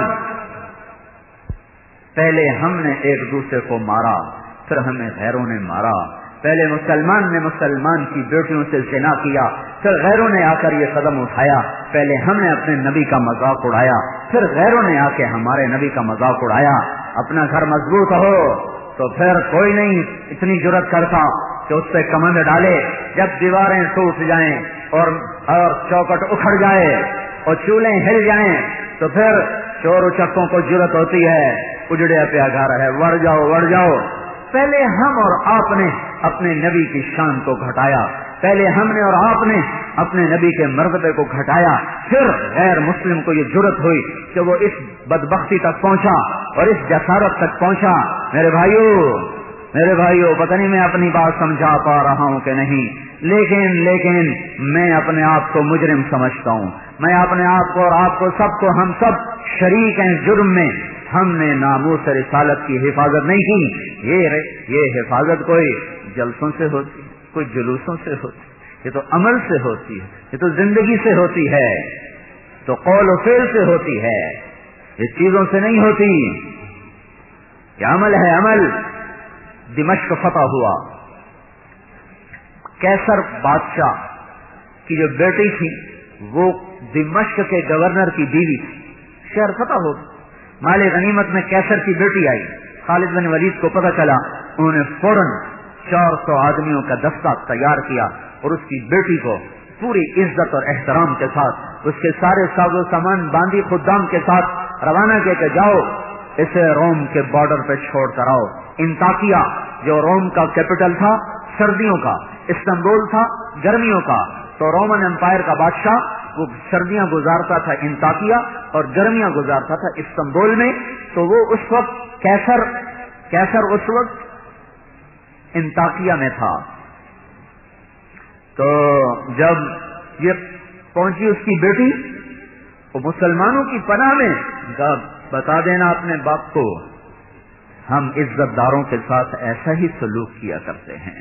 پہلے ہم نے ایک دوسرے کو مارا، پھر ہمیں غیروں نے مارا۔ پہلے مسلمان نے مسلمان کی بیٹیوں سے زنا کیا، پھر غیروں نے آ کر یہ قدم اٹھایا۔ پہلے ہم نے اپنے نبی کا مذاق اڑایا، پھر غیروں نے آ کے ہمارے نبی کا مذاق اڑایا۔ اپنا گھر مضبوط ہو تو پھر کوئی نہیں اتنی جرأت کرتا کہ اس پہ کمند ڈالے۔ جب دیواریں ٹوٹ جائیں اور اور چوکٹ اکھڑ جائے اور چولہے ہل جائیں تو پھر چور اچکوں کو جرأت ہوتی ہے، اجڑیا پیا گھر ہے، وڑ جاؤ وڑ جاؤ۔ پہلے ہم اور آپ نے اپنے نبی کی شان کو گھٹایا، پہلے ہم نے اور آپ نے اپنے نبی کے مرتبے کو گھٹایا، پھر غیر مسلم کو یہ جرأت ہوئی کہ وہ اس بدبختی تک پہنچا اور اس جسارت تک پہنچا۔ میرے بھائیو میرے بھائیو پتہ نہیں میں اپنی بات سمجھا پا رہا ہوں کہ نہیں، لیکن لیکن میں اپنے آپ کو مجرم سمجھتا ہوں، میں اپنے آپ کو اور آپ کو سب کو، ہم سب شریک ہیں جرم میں۔ ہم نے ناموس رسالت کی حفاظت نہیں کی۔ یہ یہ حفاظت کوئی جلسوں سے ہوتی، کوئی جلوسوں سے ہوتی، یہ تو عمل سے ہوتی ہے، یہ تو زندگی سے ہوتی ہے، تو قول و فعل سے ہوتی ہے، یہ چیزوں سے نہیں ہوتی۔ یہ عمل ہے، عمل۔ دمشق فتح ہوا، کیسر بادشاہ की जो बेटी थी वो दिमश्क के गवर्नर की बीवी थी। शहर फतह हो, माले गनीमत में कैसर की बेटी आई। खालिद बिन वलीद को पता चला, उन्होंने फौरन चार सौ आदमियों का दस्ता तैयार किया और उसकी बेटी को पूरी इज्जत और एहतराम के साथ उसके सारे साजो सामान बांदी खुदाम के साथ रवाना किया कि जाओ इसे रोम के बॉर्डर पे छोड़ कर आओ। इंताकिया जो रोम का कैपिटल था सर्दियों का, इस्तांबुल था गर्मियों का, तो रोमन एम्पायर का बादशाह वो सर्दियां गुजारता था इंताकिया और गर्मियां गुजारता था इस्तांबुल में। तो वो उस वक्त कैसर कैसर उस वक्त इंताकिया में था। तो जब ये पहुंची उसकी बेटी, वो मुसलमानों की पनाह में, बता देना अपने बाप को, हम इज्जतदारों के साथ ऐसा ही सलूक किया करते हैं।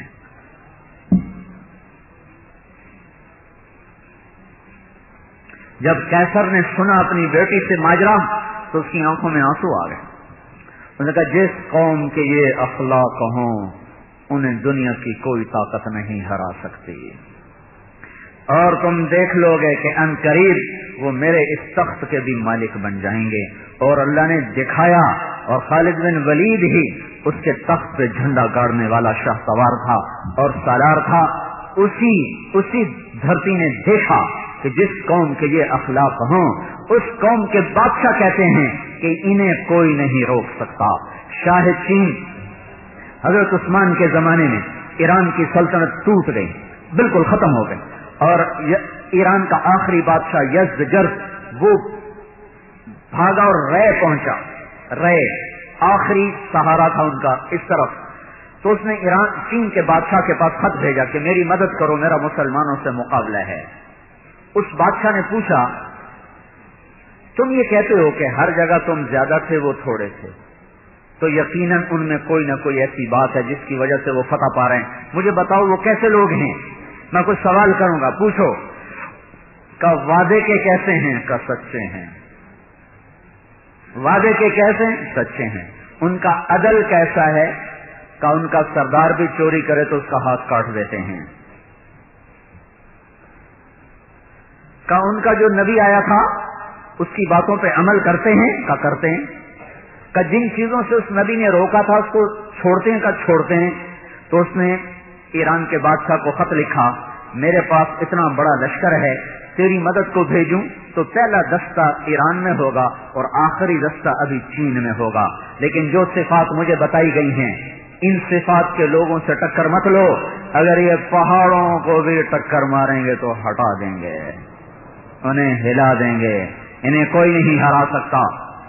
जब कैसर ने सुना अपनी बेटी से माजरा, तो उसकी आंखों में आंसू आ गए। उन्होंने कहा, जिस कौम के ये अखलाक हों उन्हें दुनिया की कोई ताकत नहीं हरा सकती, और तुम देख लोगे कि अनकरीब वो मेरे इस तख्त के भी मालिक बन जाएंगे। और अल्लाह ने दिखाया, और खालिद बिन वलीद ही उसके तख्त पे झंडा गाड़ने वाला शाहसवार था और सालार था। उसी उसी धरती ने देखा कि जिस कौम के ये अखलाक हों उस कौम के बादशाह कहते हैं कि इन्हें कोई नहीं रोक सकता। शाह चीन हजरत उस्मान के जमाने में ईरान की सल्तनत टूट गई, बिल्कुल खत्म हो गई, और ईरान का आखिरी बादशाह यज़्दजर्द वो भागा और रे पहुंचा। रे आखिरी सहारा था उनका इस तरफ। तो उसने ईरान चीन के बादशाह के पास खत भेजा कि मेरी मदद करो, मेरा मुसलमानों से मुकाबला है। उस बादशाह ने पूछा, तुम ये कहते हो कि हर जगह तुम ज्यादा थे वो थोड़े थे, तो यकीनन उनमें कोई ना कोई ऐसी बात है जिसकी वजह से वो फतह पा रहे हैं। मुझे बताओ वो कैसे लोग हैं। मैं कुछ सवाल करूंगा, पूछो। का वादे के कैसे हैं? का सच्चे हैं। वादे के कैसे? सच्चे हैं। उनका अदल कैसा है? का उनका सरदार भी चोरी करे तो उसका हाथ काट देते हैं। का उनका जो नबी आया था उसकी बातों पे अमल करते हैं? का करते हैं। का जिन चीजों से उस नबी ने रोका था उसको छोड़ते हैं? का छोड़ते हैं। तो उसने ईरान के बादशाह को खत लिखा, मेरे पास इतना बड़ा लश्कर है, तेरी मदद को भेजूं तो पहला दस्ता ईरान में होगा और आखिरी दस्ता अभी चीन में होगा, लेकिन जो सिफात मुझे बताई गई हैं इन सिफात के लोगों से टक्कर मत लो। अगर ये पहाड़ों को भी टक्कर मारेंगे तो हटा देंगे, उन्हें हिला देंगे, इन्हें कोई नहीं हरा सकता।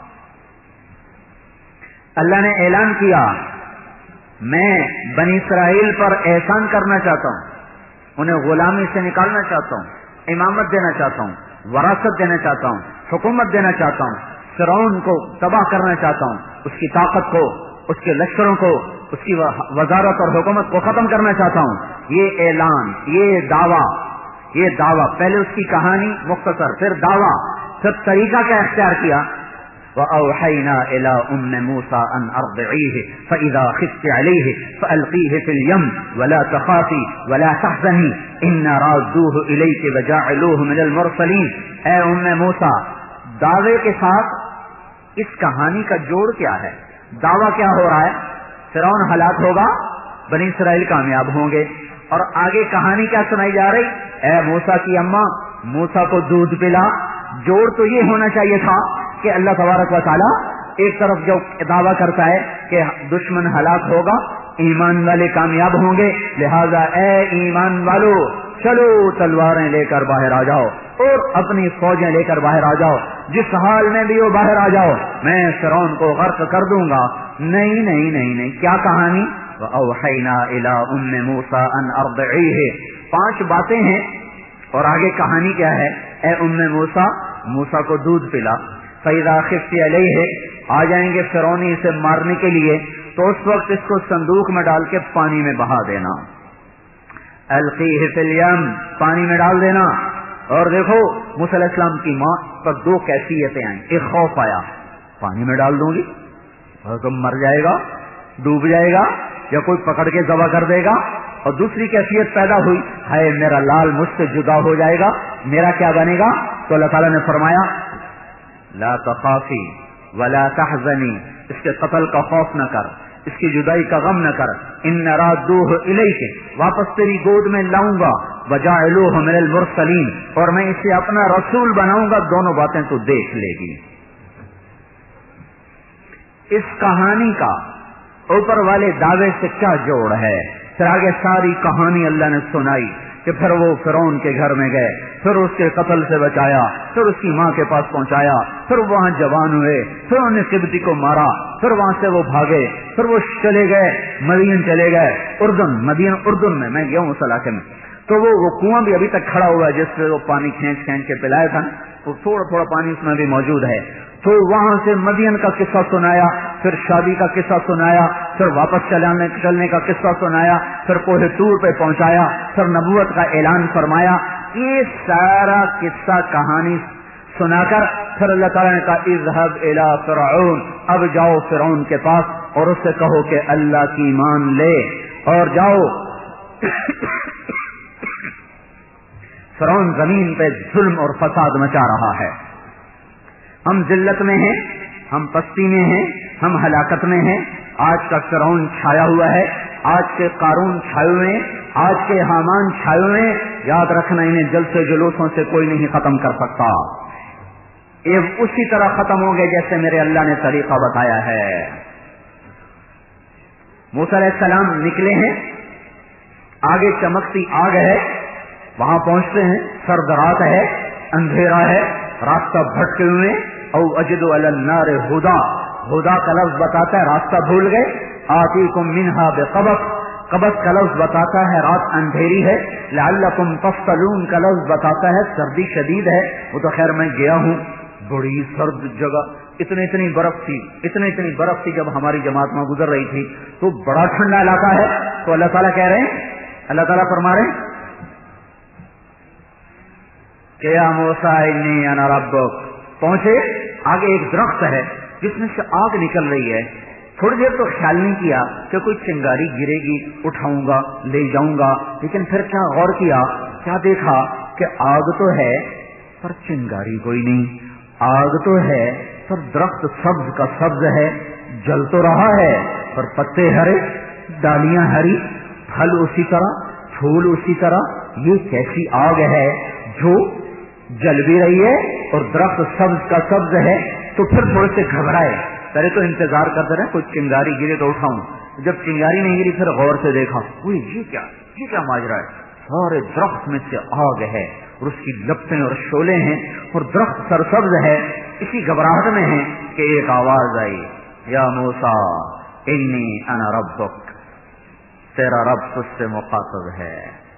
अल्लाह ने ऐलान किया, मैं बनी इस्राइल पर एहसान करना चाहता हूं, उन्हें गुलामी से निकालना चाहता हूं, इमामत देना चाहता हूं, वरासत देना चाहता हूं, हुकूमत देना चाहता हूं, फिरौन को तबाह करना चाहता हूं, उसकी ताकत को, उसके लश्करों को, उसकी वजारत और हुकूमत को खत्म करना चाहता हूं। ये ऐलान, ये दावा, ये दावा, पहले उसकी कहानी मुख्तसर, फिर दावा, फिर तरीका क्या इख्तियार किया। वअौहैना इला उम्मे मूसा अन अर्दिईहि फइज़ा खिफ्ति अलैहि फअल्क़ीहि फिल यम वला तख़ाफ़ी वला तहज़नी इन्ना राद्दूहु इलैकि वजाअलूहु मिनल मुरसलीन। ऐ उम्मे मूसा, दावे के साथ इस कहानी का जोड़ क्या है? दावा क्या हो रहा है? फिरौन हलाक होगा, बनी इस्राइल कामयाब होंगे, और आगे कहानी क्या सुनाई जा रही? ऐ मूसा की अम्मा, मूसा को दूध पिला। जोड़ तो ये होना चाहिए था कि अल्लाह तबारक व तआला एक तरफ जो दावा करता है कि दुश्मन हलाक होगा, ईमान वाले कामयाब होंगे, लिहाजा ए ईमान वालो चलो तलवारें लेकर बाहर आ जाओ और अपनी फौजें लेकर बाहर आ जाओ, जिस हाल में भी वो बाहर आ जाओ, मैं फिरौन को गर्क कर दूंगा। नहीं नहीं नहीं नहीं, क्या कहानी? वअौहैना इला उम्मे मूसा अन अर्दिईहि, पांच बातें हैं और आगे कहानी क्या है? ए उम्मे मूसा, मूसा को दूध पिला। फइज़ा खिफ्ति अलैहि, आ जाएंगे फिरौनी इसे मारने के लिए, तो उस वक्त इसको संदूक में डाल के पानी में बहा देना। अलक़ीहि फिल यम, पानी में डाल देना। और देखो मूसा अलैहिस्सलाम की मां पर दो कैफियतें आई। एक खौफ आया, पानी में डाल दूंगी और तुम मर जाएगा, डूब जाएगा, या कोई पकड़ के ज़बह कर देगा, اور دوسری کیفیت پیدا ہوئی، ہے میرا لال مجھ سے جدا ہو جائے گا، میرا کیا بنے گا؟ تو اللہ تعالیٰ نے فرمایا لا تخافی ولا تحزنی، اس کے قتل کا خوف نہ کر، اس کی جدائی کا غم نہ کر، ان رادوہ الیک، واپس تیری گود میں لاؤں گا، وجاعلوہ من المرسلین، اور میں اسے اپنا رسول بناؤں گا، دونوں باتیں تو دیکھ لے گی۔ اس کہانی کا اوپر والے دعوے سے کیا جوڑ ہے؟ پھر آگے ساری کہانی اللہ نے سنائی کہ پھر وہ فرعون کے گھر میں گئے، پھر اس کے قتل سے بچایا، پھر اس کی ماں کے پاس پہنچایا، پھر وہاں جوان ہوئے، پھر انہوں نے قبطی کو مارا، پھر وہاں سے وہ بھاگے، پھر وہ چلے گئے مدین، چلے گئے اردن، مدین اردن میں میں گیا ہوں اس علاقے میں، تو وہ وہ کنواں بھی ابھی تک کھڑا ہوا ہے جس سے وہ پانی کھینچ کھینچ کے پلایا تھا، وہ تھوڑا تھوڑا پانی اس میں بھی موجود ہے۔ تو وہاں سے مدین کا قصہ سنایا، پھر شادی کا قصہ سنایا، پھر واپس چلانے چلنے کا قصہ سنایا، پھر کوہ طور پہ پہنچایا، پھر نبوت کا اعلان فرمایا۔ یہ سارا قصہ کہانی سنا کر پھر اللہ تعالیٰ نے کہا اذهب الى فرعون، اب جاؤ فرعون کے پاس اور اس سے کہو کہ اللہ کی مان لے اور جاؤ۔ فرعون زمین پہ ظلم اور فساد مچا رہا ہے، ہم ذلت میں ہیں، ہم پستی میں ہیں، ہم ہلاکت میں ہیں۔ آج کا فرعون چھایا ہوا ہے، آج کے قارون چھائے ہوئے ہیں، آج کے حامان چھائے ہوئے ہیں۔ یاد رکھنا انہیں جلسے جلوسوں سے کوئی نہیں ختم کر سکتا، یہ اسی طرح ختم ہوں گے جیسے میرے اللہ نے طریقہ بتایا ہے۔ موسیٰ علیہ السلام نکلے ہیں، آگے چمکتی آگ ہے، وہاں پہنچتے ہیں، سرد رات ہے، اندھیرا ہے، راستہ بھٹکے ہوئے، او اجد علی النار ہدا، ہدا کا لفظ بتاتا ہے راستہ بھول گئے، آتیکم منہا بقبس، قبس کا لفظ بتاتا ہے رات اندھیری ہے، لعلکم تصطلون کا لفظ بتاتا ہے سردی شدید ہے۔ وہ تو خیر میں گیا ہوں، بڑی سرد جگہ، اتنی اتنی برف تھی، اتنی اتنی برف تھی جب ہماری جماعت میں گزر رہی تھی، تو بڑا ٹھنڈا علاقہ ہے۔ تو اللہ تعالیٰ کہہ رہے ہیں، اللہ تعالیٰ فرما رہے ہیں کہ یا موسیٰ انی انا ربک، پہنچے، آگے ایک درخت ہے جس میں سے آگ نکل رہی ہے۔ تھوڑی دیر تو خیال نہیں کیا کہ کوئی چنگاری گرے گی، اٹھاؤں گا لے جاؤں گا، لیکن پھر کیا غور کیا، کیا دیکھا کہ آگ تو ہے پر چنگاری کوئی نہیں، آگ تو ہے پر درخت سبز کا سبز ہے، جل تو رہا ہے پر پتے ہرے، ڈالیاں ہری، پھل اسی طرح، پھول اسی طرح۔ یہ کیسی آگ ہے جو جل بھی رہی ہے اور درخت سبز کا سبز ہے؟ تو پھر تھوڑے سے گھبرائے، پہلے تو انتظار کرتے رہے کوئی چنگاری گرے تو اٹھاؤں، جب چنگاری نہیں گری پھر غور سے دیکھا، اوہ یہ کیا یہ کیا ماجرا ہے، سارے درخت میں سے آگ ہے اور اس کی لپٹیں اور شعلے ہیں اور درخت سرسبز ہے۔ اسی گھبراہٹ میں ہے کہ ایک آواز آئی، یا موسیٰ انی انا ربک، تیرا رب تجھ سے مخاطب ہے،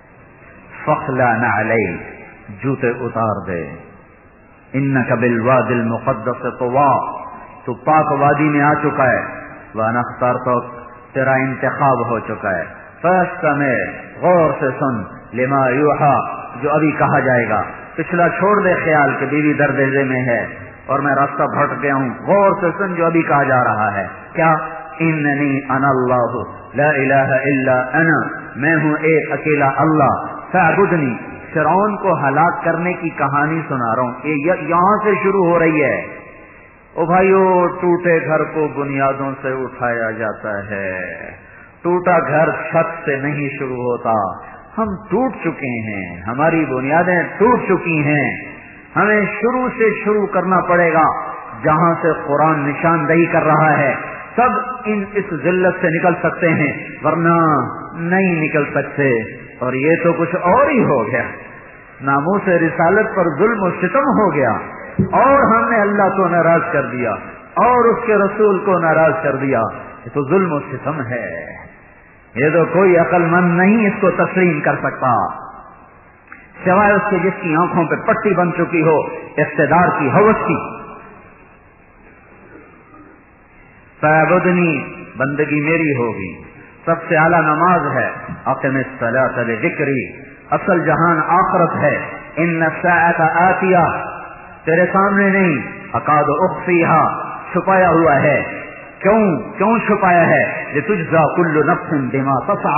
فاخلع نعلیک، جوتے اتار دے، انک بالوادی المقدس طویٰ، تو پاک وادی میں آ چکا ہے، وانا اخترتک، تیرا انتخاب ہو چکا ہے، فاستمع، غور سے سن، لما یوحیٰ، جو ابھی کہا جائے گا، پچھلا چھوڑ دے خیال کہ بیوی دردے میں ہے اور میں راستہ بھٹ گیا ہوں، غور سے سن جو ابھی کہا جا رہا ہے، کیا؟ اننی انا اللہ لا الہ الا انا، میں ہوں ایک اکیلا اللہ، فاعبدنی۔ فرعون کو ہلاک کرنے کی کہانی سنا رہا ہوں، یہ یہاں سے شروع ہو رہی ہے۔ او بھائیو، ٹوٹے گھر کو بنیادوں سے اٹھایا جاتا ہے، ٹوٹا گھر چھت سے نہیں شروع ہوتا۔ ہم ٹوٹ چکے ہیں، ہماری بنیادیں ٹوٹ چکی ہیں، ہمیں شروع سے شروع کرنا پڑے گا جہاں سے قرآن نشاندہی کر رہا ہے۔ سب ان اس ذلت سے نکل سکتے ہیں ورنہ نہیں نکل سکتے، اور یہ تو کچھ اور ہی ہو گیا، ناموس رسالت پر ظلم و ستم ہو گیا، اور ہم نے اللہ کو ناراض کر دیا اور اس کے رسول کو ناراض کر دیا۔ یہ تو ظلم و ستم ہے، یہ تو کوئی عقل مند نہیں اس کو تسلیم کر سکتا سوائے اس کے جس کی آنکھوں پہ پٹی بن چکی ہو اقتدار کی، ہوس کی۔ فاعبدنی، بندگی میری ہوگی، سب سے اعلیٰ نماز ہے، اقم الصلاۃ لذکری، اصل جہان آخرت ہے، ان الساعۃ آتیہ، تیرے سامنے نہیں، اکاد اخفیہا، چھپایا ہوا ہے۔ کیوں کیوں چھپایا ہے؟ لتجزا کل نفس بما تسعی،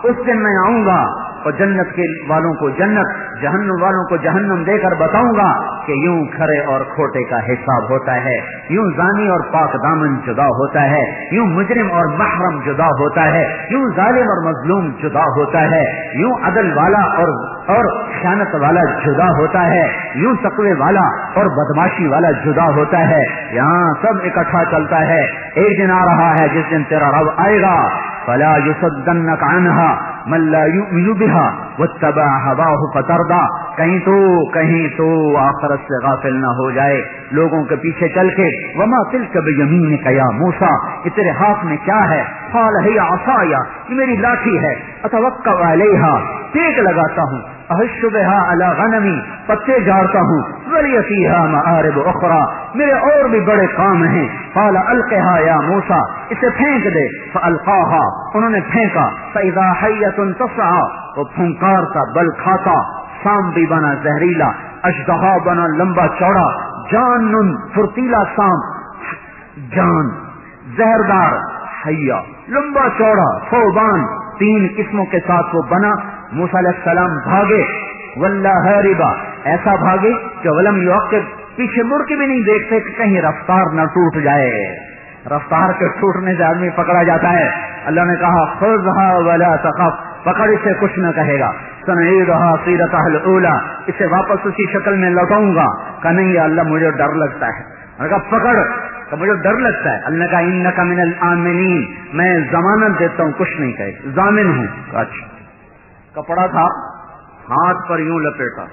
اس دن میں آؤں گا اور جنت کے والوں کو جنت، جہنم والوں کو جہنم دے کر بتاؤں گا کہ یوں کھرے اور کھوٹے کا حساب ہوتا ہے، یوں زانی اور پاک دامن جدا ہوتا ہے، یوں مجرم اور محرم جدا ہوتا ہے، یوں ظالم اور مظلوم جدا ہوتا ہے، یوں عدل والا اور اور خیانت والا جدا ہوتا ہے، یوں تقوی والا اور بدماشی والا جدا ہوتا ہے۔ یہاں سب اکٹھا چلتا ہے۔ ایک دن آ رہا ہے جس دن تیرا رب آئے گا، فلا يصدنك عنها من لا يؤمن بها واتبع هواه فتردى، کہیں تو کہیں تو آخرت سے غافل نہ ہو جائے، لوگوں کے پیچھے چل کے وما تلك بيمينك يا موسى، یہ تیرے ہاتھ میں کیا ہے؟ قال هي عصاي، یہ میری لاٹھی ہے، اتوکل علیها، ٹیک لگاتا ہوں، احش بها على غنمی، پتے جاڑتا ہوں، ولی فیها مآرب اخرى، میرے اور بھی بڑے کام ہیں۔ قال القها یا موسى، اسے پھینک دے، فالقاها، انہوں نے پھینکا، فاذا حیۃ تسعى، وہ پھنکارتا بل کھاتا، سام بھی بنا زہریلا، اژدہا بنا لمبا چوڑا، جان پھرتیلا سام، جان زہردار، حیا لمبا چوڑا، ثوبان، تین قسموں کے ساتھ وہ بنا۔ موسیٰ علیہ السلام بھاگے، واللہ ہاربا، ایسا بھاگے کہ ولم یعقب، پیچھے مڑ کے بھی نہیں دیکھتے کہ کہیں رفتار نہ ٹوٹ جائے، رفتار کے ٹوٹنے سے آدمی پکڑا جاتا ہے۔ اللہ نے کہا خذها ولا تخف، پکڑ، اسے کچھ نہ کہے گا، سنعیدها سیرتها الاولی، اسے واپس اسی شکل میں لوٹاؤں گا۔ کہ نہیں یا اللہ مجھے ڈر لگتا ہے، میں نے کہا پکڑ، کہ مجھے ڈر لگتا ہے۔ اللہ نے کہا انک من الآمنین، میں ضمانت دیتا ہوں کچھ نہیں کہے، ضامن ہوں۔ اچھا، کپڑا تھا ہاتھ پر یوں لپیٹا،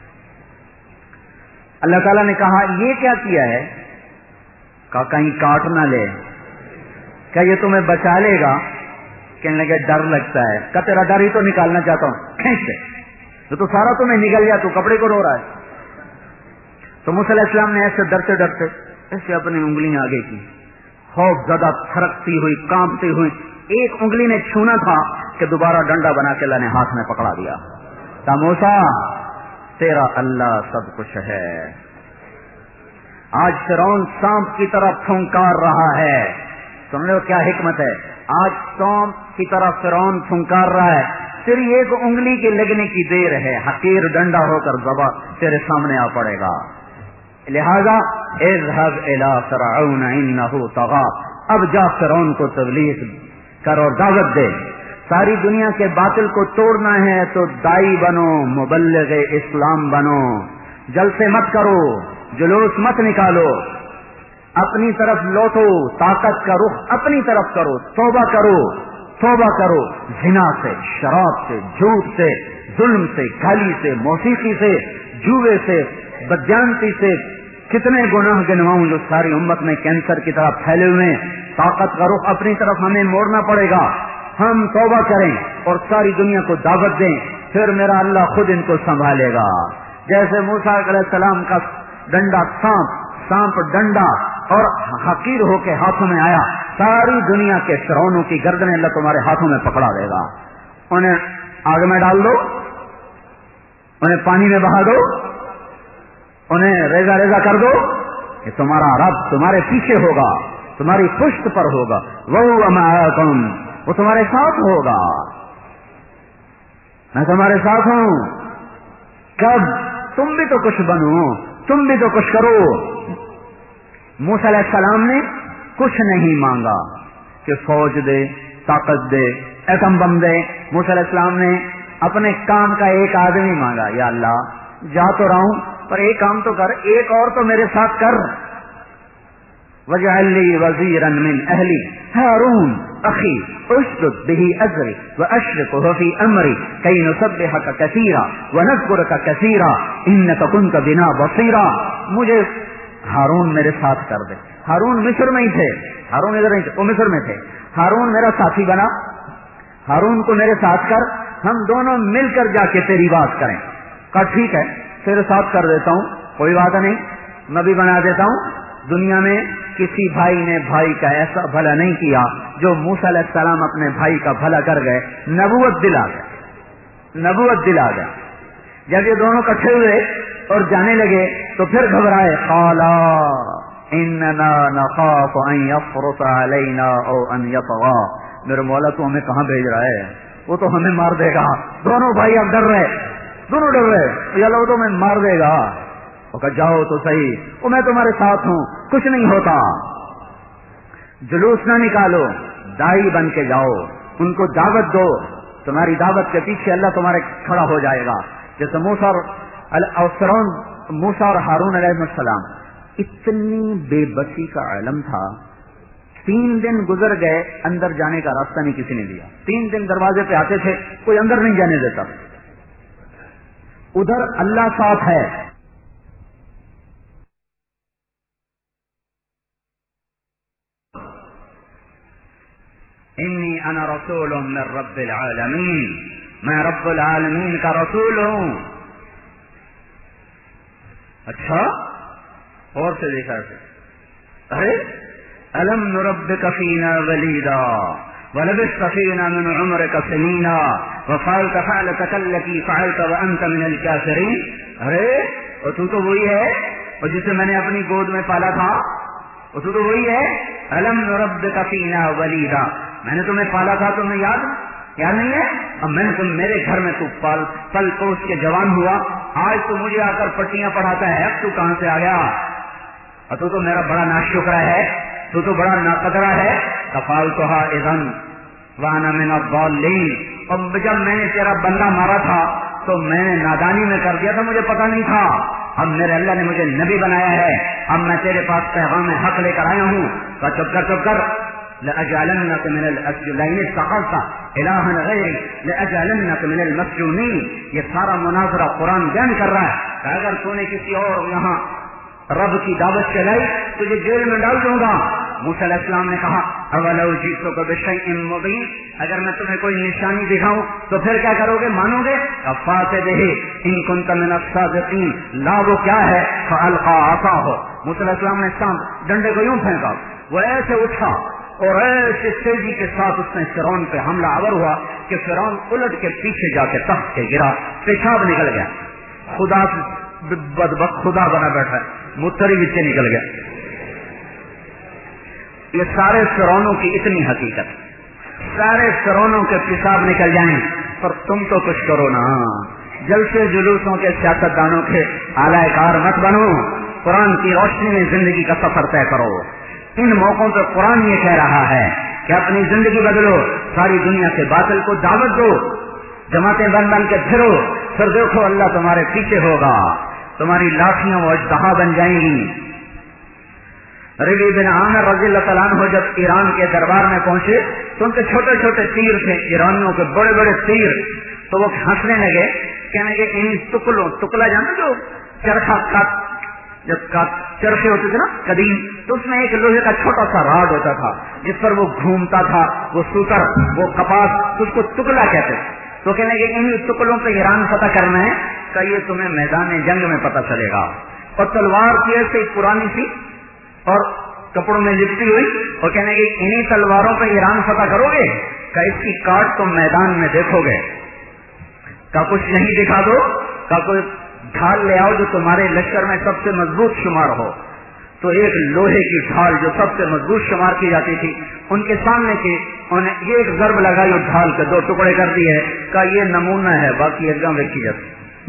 اللہ تعالیٰ نے کہا یہ کیا کیا ہے؟ کہا کہیں کاٹ نہ لے، کیا یہ تمہیں بچا لے گا؟ کہنے لگے ڈر لگتا ہے۔ کہ تیرا ڈر ہی تو نکالنا چاہتا ہوں، کھینچ دے، تو, تو سارا تمہیں نکل گیا، تو کپڑے کو رو رہا ہے۔ تو موسیٰ علیہ السلام نے ایسے ڈرتے ڈرتے ایسے اپنی انگلیاں آگے کی، خوف زدہ تھرکتی ہوئی کانپتی ہوئی، ایک انگلی نے چھونا تھا کہ دوبارہ ڈنڈا بنا کے اللہ نے ہاتھ میں پکڑا دیا۔ تا موسیٰ تیرا اللہ سب کچھ ہے۔ آج فرعون سانپ کی طرح پھنکار رہا ہے، سن لو کیا حکمت ہے، آج سانپ کی طرح فرعون پھنکار رہا ہے، تیری ایک انگلی کے لگنے کی دیر ہے، حقیر ڈنڈا ہو کر زبا تیرے سامنے آ پڑے گا۔ لہذا اذهب الى فرعون انه طغى، اب جا فرعون کو تبلیغ کر اور دعوت دے۔ ساری دنیا کے باطل کو توڑنا ہے تو دائی بنو، مبلغ اسلام بنو، جلسے مت کرو، جلوس مت نکالو، اپنی طرف لوٹو، طاقت کا رخ اپنی طرف کرو، توبہ کرو، توبہ کرو، زنا سے، شراب سے، جھوٹ سے، ظلم سے، گالی سے، موسیقی سے، جوے سے، بدجانتی سے، کتنے گناہ گنواؤں جو ساری امت میں کینسر کی طرح پھیلے ہوئے۔ طاقت کا رخ اپنی طرف ہمیں موڑنا پڑے گا، ہم توبہ کریں اور ساری دنیا کو دعوت دیں، پھر میرا اللہ خود ان کو سنبھالے گا۔ جیسے موسیٰ علیہ السلام کا ڈنڈا سانپ سانپ ڈنڈا اور حقیر ہو کے ہاتھوں میں آیا، ساری دنیا کے فرعونوں کی گردنیں اللہ تمہارے ہاتھوں میں پکڑا دے گا۔ انہیں آگ میں ڈال دو، انہیں پانی میں بہا دو، انہیں ریزہ ریزہ کر دو، کہ تمہارا رب تمہارے پیچھے ہوگا، تمہاری پشت پر ہوگا، وَهُوَ مَعَكُمْ، وہ تمہارے ساتھ ہوگا، میں تمہارے ساتھ ہوں۔ کب؟ تم بھی تو کچھ بنو، تم بھی تو کچھ کرو۔ موسیٰ علیہ السلام نے کچھ نہیں مانگا کہ فوج دے، طاقت دے، ایٹم بم دے۔ موسیٰ علیہ السلام نے اپنے کام کا ایک آدمی مانگا، یا اللہ جا تو رہا ہوں پر ایک کام تو کر، ایک اور تو میرے ساتھ کر۔ وَاجْعَل لِّي وَزِيرًا مِّنْ أَهْلِي هَارُونَ أَخِي أُشْدُدْ بِهِ أَزْرِي وَأَشْرِكْهُ فِي أَمْرِي كَيْ نُسَبِّحَكَ كَثِيرًا وَنَذْكُرَكَ كَثِيرًا إِنَّكَ كُنتَ بِنَا بَصِيرًا۔ مجھے ہارون میرے ساتھ کر دے۔ ہارون مصر میں ہی تھے، ہارون ادھر نہیں تھے، وہ مصر میں تھے۔ ہارون میرا ساتھی بنا، ہارون کو میرے ساتھ کر، ہم دونوں مل کر جا کے تیری بات کریں۔ کہا ٹھیک ہے، تیرے ساتھ کر دیتا ہوں، کوئی بات نہیں، نبی بنا دیتا ہوں۔ دنیا میں کسی بھائی نے بھائی کا ایسا بھلا نہیں کیا جو موسیٰ علیہ السلام اپنے بھائی کا بھلا کر گئے، نبوت دلا گئے، نبوت دلا گئے۔ جب یہ دونوں کٹھے ہوئے اور جانے لگے تو پھر گھبرائے، قالا اننا نخاف ان یفرط علینا او ان یطغى، میرے مولا تو ہمیں کہاں بھیج رہا ہے؟ وہ تو ہمیں مار دے گا. دونوں بھائی اب ڈر رہے, دونوں ڈر رہے, یا اللہ وہ تو ہمیں مار دے گا. وہ کہا جاؤ تو صحیح, وہ میں تمہارے ساتھ ہوں, کچھ نہیں ہوتا. جلوس نہ نکالو, دائی بن کے جاؤ, ان کو دعوت دو, تمہاری دعوت کے پیچھے اللہ تمہارے کھڑا ہو جائے گا. جیسے موسیٰ اور فرعون, موسیٰ اور ہارون علیہ السلام, اتنی بے بسی کا علم تھا, تین دن گزر گئے, اندر جانے کا راستہ نہیں کسی نے دیا. تین دن دروازے پہ آتے تھے, کوئی اندر نہیں جانے دیتا. ادھر اللہ ساتھ ہے. انی انا رسول من رب العالمین, میں رب العالمین کا رسول ہوں. اچھا, اور سے دیکھا ہے, ارے الم نربک فینا ولیدا ولبثت فینا من عمرک سنینا وفعلت فعلتک التی فعلت وانت من الکافرین. ارے اور تو تو وہی ہے اور جسے میں نے اپنی گود میں پالا تھا, اور تو تو وہی ہے. الم نربک فینا ولیدا, میں نے تمہیں پالا تھا, تمہیں یاد یاد نہیں ہے؟ اب میں نے تم میرے گھر میں تو پل پل پوس کے جوان ہوا, آج تو مجھے آ کر پٹیاں پڑھاتا ہے, اب تو کہاں سے آ گیا؟ اور تو تو میرا بڑا ناشکرا ہے, تو تو بڑا ناقدرا ہے. کفالتها اذن وانا من الضالین, اور جب میں نے تیرا بندہ مارا تھا تو میں نے نادانی میں کر دیا تھا, مجھے پتا نہیں تھا. اب میرے اللہ نے مجھے نبی بنایا ہے, اب میں تیرے پاس پیغام حق لے کر آیا ہوں. کہ چپ کر چپ کر, لأجعلنك من الأسجلين استقلت إلها غيري لأجعلنك من المسجونين. یہ سارا مناظرہ قرآن بیان کر رہا ہے کہ اگر تو نے کسی اور یہاں رب کی دعوت چلائی تجھے جیل میں ڈال دوں گا. موسیٰ علیہ السلام نے کہا اولو جئتک بشیء مبین, اگر میں تمہیں کوئی نشانی دکھاؤں تو پھر کیا کرو گے, مانو گے؟ فات بہ ان کنت من الصادقین, لا وہ کیا ہے, فالقى عصاه. موسیٰ علیہ السلام نے سام ڈنڈے کو یوں پھینکا, وہ ایسے اٹھا اور ایسے تیزی کے ساتھ اس نے فرعون پہ حملہ آور ہوا کہ فرعون الٹ کے پیچھے جا کے تخت کے گرا, پیشاب نکل گیا. خدا بدبخت خدا بنا بیٹھا, متری نیچے نکل گیا. یہ سارے فرعونوں کی اتنی حقیقت, سارے فرعونوں کے پیشاب نکل جائیں, پر تم تو کچھ کرو نا. جلسے جلوسوں کے سیاست دانوں کے اعلی کار مت بنو, قرآن کی روشنی میں زندگی کا سفر طے کرو. ان موقعوں پر قرآن یہ کہہ رہا ہے کہ اپنی زندگی بدلو, ساری دنیا سے باطل کو دعوت دو, جماعتیں بن بن کے پھرو, پھر دیکھو اللہ تمہارے پیچھے ہوگا, تمہاری لاٹھیاں وہ اژدہا بن جائیں گی. ربی بن عامر رضی اللہ تعالیٰ عنہ جب ایران کے دربار میں پہنچے تو ان کے چھوٹے چھوٹے تیر تھے, ایرانیوں کے بڑے بڑے تیر. تو وہ ہنسنے لگے, کہنے لگے ان ٹکلوں, ٹکلا جانا جو چرخا کا جب چرخے ہوتے تھے نا قدیم, تو اس میں ایک لوہے کا چھوٹا سا راڈ ہوتا تھا جس پر وہ گھومتا تھا, وہ سوتر, وہ کپاس, اس کو ٹکلا کہتے. تو کہنے لگے ان ٹکلوں پہ ایران فتح کرنا ہے, کہ یہ تمہیں میدان جنگ میں پتہ چلے گا. اور تلوار کی ایسے پرانی سی اور کپڑوں میں لپٹی ہوئی, اور کہنے لگے انہی تلواروں پہ ایران فتح کرو گے, کہ اس کی کاٹ تم میدان میں دیکھو گے, کا کچھ نہیں دکھا دو, کا کوئی ڈھال لے آؤ جو تمہارے لشکر میں سب سے مضبوط شمار ہو. تو ایک لوہے کی ڈھال جو سب سے مضبوط شمار کی جاتی تھی ان کے سامنے کی, انہیں یہ ایک ضرب لگائی اور ڈھال کے دو ٹکڑے کر دیے, کہ یہ نمونہ ہے, باقی ایک دم رکھی جاتی.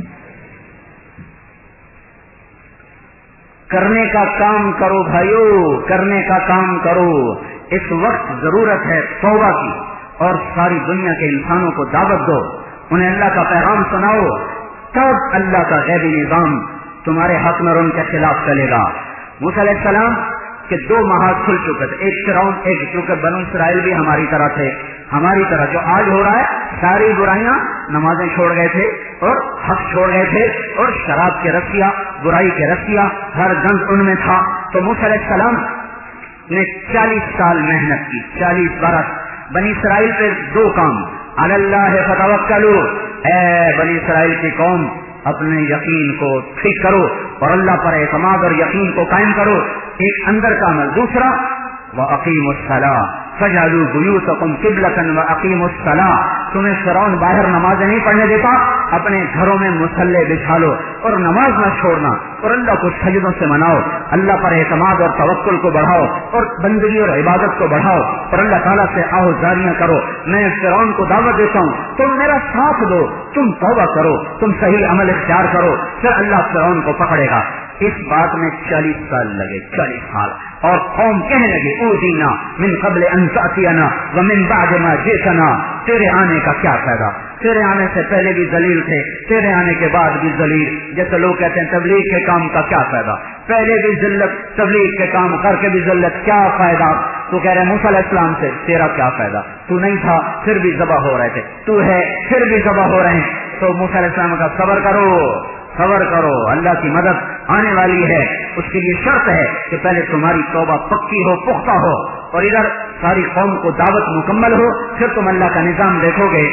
کرنے کا کام کرو بھائیو, کرنے کا کام کرو. اس وقت ضرورت ہے توبہ کی, اور ساری دنیا کے انسانوں کو دعوت دو, انہیں اللہ کا پیغام سناؤ, تب اللہ کا غیبی نظام تمہارے حق میں اور ان کے خلاف چلے گا. موسیٰ علیہ السلام کے دو محاذ کھل چکے تھے, ایک فرعون, ایک کیونکہ بنو اسرائیل بھی ہماری طرح تھے, ہماری طرح جو آج ہو رہا ہے, ساری برائیاں, نمازیں چھوڑ گئے تھے اور حق چھوڑ گئے تھے, اور شراب کے رسیا, برائی کے رسیا, ہر گند ان میں تھا. تو موسیٰ علیہ السلام نے چالیس سال محنت کی, چالیس برس. بنی اسرائیل پہ دو کام, علی اللہ فتوکلوا, اے بنی اسرائیل کی قوم اپنے یقین کو ٹھیک کرو اور اللہ پر اعتماد اور یقین کو قائم کرو. ایک اندر کا عمل. دوسرا وَأَقِيمُوا الصَّلَاةَ, फजअलू बुयूतकुम क़िबलतन व अक़ीमुस सलाह, तुम्हें फ़िरौन बाहर नमाज़ें नहीं पढ़ने देता, अपने घरों में मुसल्ले बिछा लो और नमाज न छोड़ना, और अल्लाह को सजदों से मनाओ, अल्लाह पर एतमाद और तवक्कुल को बढ़ाओ और बंदगी और इबादत को बढ़ाओ और अल्लाह ताला से आहुजारियां करो। मैं फ़िरौन को दावत देता हूँ, तुम मेरा साथ दो, तुम तौबा करो, तुम सही अमल इख्तियार करो, फिर अल्लाह फ़िरौन को पकड़ेगा। इस बात में चालीस साल लगे, चालीस साल। और कौम कहने लगी ऊज़ीना मिन क़ब्ल अन तअतियना व मिन बअद मा जितना, तेरे आने का क्या फायदा, तेरे आने से पहले भी जलील थे, तेरे आने के बाद भी जलील। जैसे लोग कहते हैं तबलीग के काम का क्या फायदा, पहले भी जिल्लत, तबलीग के काम करके भी जिल्लत, क्या फायदा। तो कह रहे मूसा अलैहिस्सलाम से तेरा क्या फायदा, तू नहीं था फिर भी ज़बह हो रहे थे, तू है फिर भी ज़बह हो रहे हैं। तो मूसा अलैहिस्सलाम का सब्र करो, सब्र करो, अल्लाह की मदद आने वाली है। उसके लिए शर्त है कि पहले तुम्हारी तौबा पक्की हो, पुख्ता हो, और इधर सारी कौम को दावत मुकम्मल हो, फिर तुम अल्लाह का निजाम देखोगे।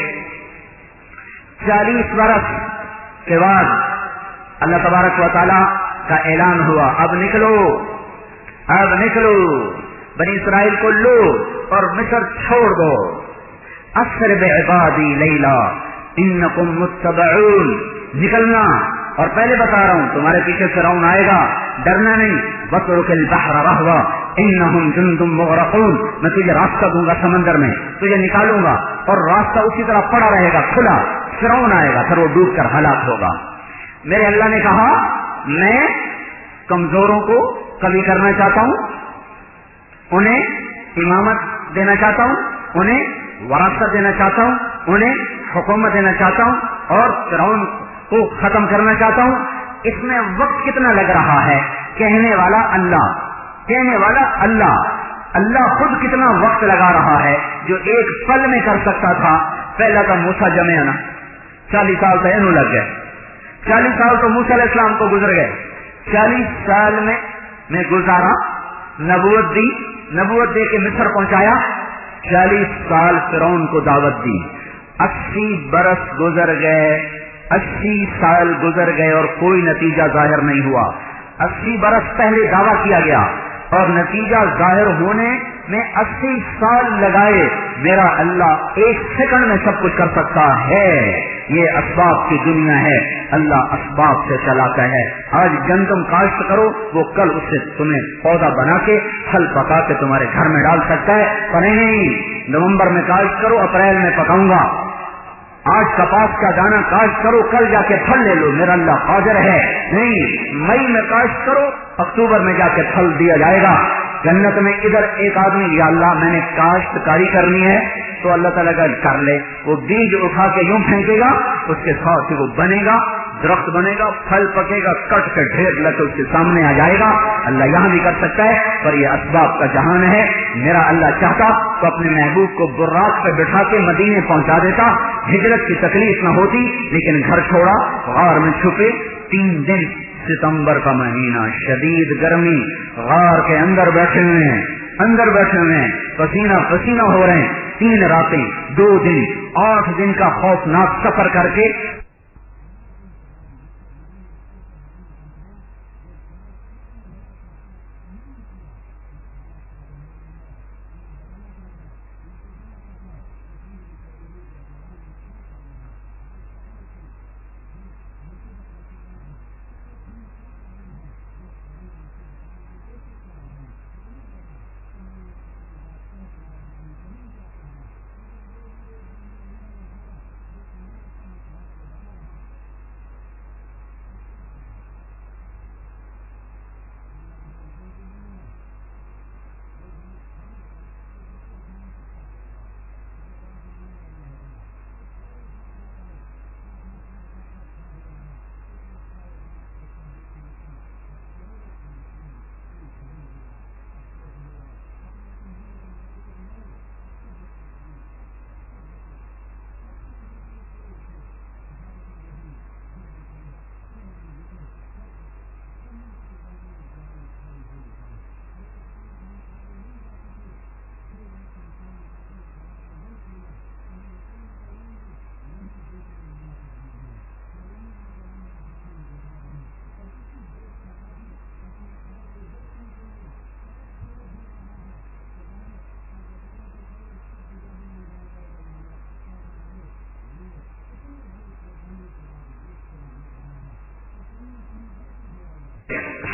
चालीस बरस के बाद अल्लाह तबारक व तआला का ऐलान हुआ, अब निकलो, अब निकलो, बनी इस्राइल को लो और मिस्र छोड़ दो। अस्र बिइबादी लैला इन्नकुम मुत्तबऊन, निकलना। और पहले बता रहा हूं तुम्हारे पीछे फ़िरौन आएगा, डरना नहीं। वत्रुकिल बहरा रहवा इन्नहुम जुंदुम मुग़रक़ून, मैं तुझे रास्ता दूंगा समंदर में, तुझे निकालूंगा और रास्ता उसी तरह पड़ा रहेगा खुला। फ़िरौन आएगा, फिर वो डूब कर हलाक होगा। मेरे अल्लाह ने कहा मैं कमजोरों को कभी करना चाहता हूं, उन्हें इमामत देना चाहता हूं, उन्हें वरासत देना चाहता हूं, उन्हें हुकूमत देना चाहता हूं और फ़िरौन को खत्म करना चाहता हूं। इसमें वक्त कितना लग रहा है, कहने वाला अल्लाह, कहने वाला अल्लाह, अल्लाह खुद कितना वक्त लगा रहा है। जो एक पल में कर सकता था, पहला का मूसा जमे ना, चालीस साल तो इन्हों लग गए, चालीस साल तो मूसा अलैहिस्सलाम को गुजर गए। चालीस साल में मैं गुजारा, नबूवत दी, नबूवत दे के मिस्र पहुंचाया, चालीस साल फ़िरौन को दावत दी, अस्सी बरस गुजर गए, अस्सी साल गुजर गए और कोई नतीजा जाहिर नहीं हुआ। अस्सी बरस पहले दावा किया गया और नतीजा जाहिर होने में अस्सी साल लगाए। मेरा अल्लाह एक सेकंड में सब कुछ कर सकता है। ये असबाब की दुनिया है, अल्लाह असबाब से चलाता है। आज गंदम काश्त करो, वो कल उससे तुम्हें पौधा बना के फल पका के तुम्हारे घर में डाल सकता है। पर नहीं, नवंबर में काश्त करो, अप्रैल में पकाऊंगा। आज कपास का दाना काश्त करो, कल जाके फल ले लो, मेरा अल्लाह कादिर है। नहीं, मई में काश्त करो, अक्टूबर में जाके फल दिया जाएगा। जन्नत में इधर एक आदमी, या अल्लाह मैंने काश्तकारी करनी है, तो अल्लाह ताला का कर ले, वो बीज उठा के यूं फेंकेगा, उसके साथ वो बनेगा, दरख्त बनेगा, फल पकेगा, कट के ढेर लगे उसके सामने आ जाएगा। अल्लाह यहाँ भी कर सकता है, पर ये असबाब का जहान है। मेरा अल्लाह चाहता तो अपने महबूब को बुर्राक पे बिठा के मदीने पहुंचा देता, हिजरत की तकलीफ न होती, लेकिन घर छोड़ा, गार में छुपे, तीन दिन, सितंबर का महीना, शदीद गर्मी, गार के अंदर बैठे हुए हैं, अंदर बैठे हुए हैं, पसीना पसीना हो रहे हैं, तीन रातें, दो दिन, आठ दिन का खौफनाक सफर करके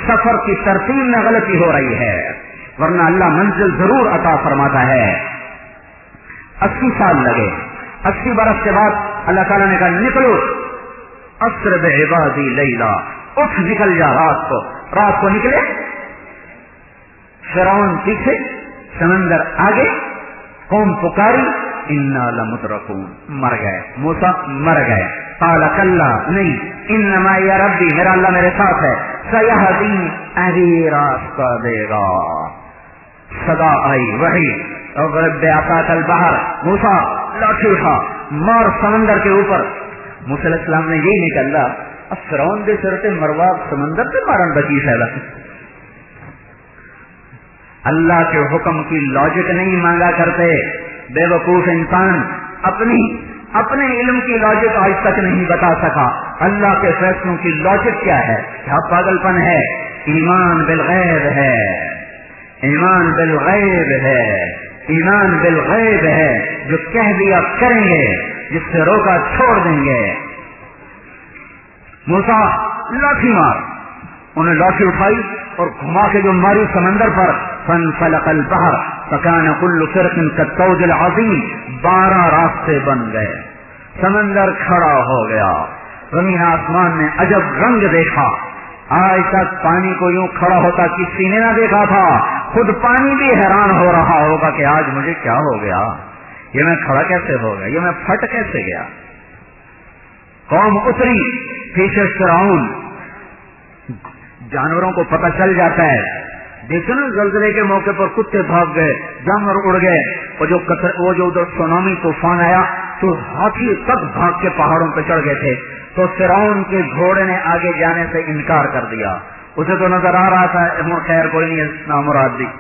سفر کی ترتیب میں غلطی ہو رہی ہے، ورنہ اللہ منزل ضرور عطا فرماتا ہے۔ اسی سال لگے، اسی برس کے بعد اللہ تعالیٰ نے کہا نکلو، اسر بعبادی لیلا، اٹھ نکل جا رات کو۔ رات کو نکلے، فرعون پیچھے، سمندر آگے، قوم پکاری، انا لمدرکون، مر گئے، موسیٰ مر گئے۔ قال کلا، نہیں، انما یا ربی، میرا اللہ میرے ساتھ ہے، سیہدین، اہی راستہ دے گا۔ صدا آئی، وحی، اضرب بعصاک البحر، موسیٰ لاٹھی اٹھا، مار سمندر کے اوپر۔ موسیٰ علیہ السلام نے یہی نہیں کہا اب فرعون دے صورت مرواب سمندر سے مارن بچی فیلا۔ اللہ کے حکم کی لاجک نہیں مانگا کرتے بے وقوف انسان، اپنی اپنے علم کی لاجک آج تک نہیں بتا سکا، اللہ کے فیصلوں کی لاجک کیا ہے؟ کیا پاگل پن ہے؟ ایمان بالغیب ہے، ایمان بالغیب ہے، ایمان بالغیب ہے، جو کہہ دیا کریں گے، جس سے روکا چھوڑ دیں گے۔ موسیٰ لاٹھی مار، انہیں لاٹھی اٹھائی اور گھما کے جو ماری سمندر پر، فانفلق البحر فکان کل فرق کالطود العظیم، بارہ راستے بن گئے، سمندر کھڑا ہو گیا، زمین آسمان نے عجب رنگ دیکھا، آج تک پانی کو یوں کھڑا ہوتا کسی نے نہ دیکھا تھا، خود پانی بھی حیران ہو رہا ہوگا کہ آج مجھے کیا ہو گیا، یہ میں کھڑا کیسے ہو گیا، یہ میں پھٹ کیسے گیا۔ قوم اتری، پیچھے فرعون، جانوروں کو پتہ چل جاتا ہے، دیکھو نا زلزلے کے موقع پر کتے بھاگ گئے، جانور اڑ گئے، اور جو وہ جو ادھر سونامی طوفان آیا تو ہاتھی تک بھاگ کے پہاڑوں پہ چڑھ گئے تھے، تو فرعون کے گھوڑے نے آگے جانے سے انکار کر دیا، اسے تو نظر آ رہا تھا خیر کوئی نہیں نامراد دی،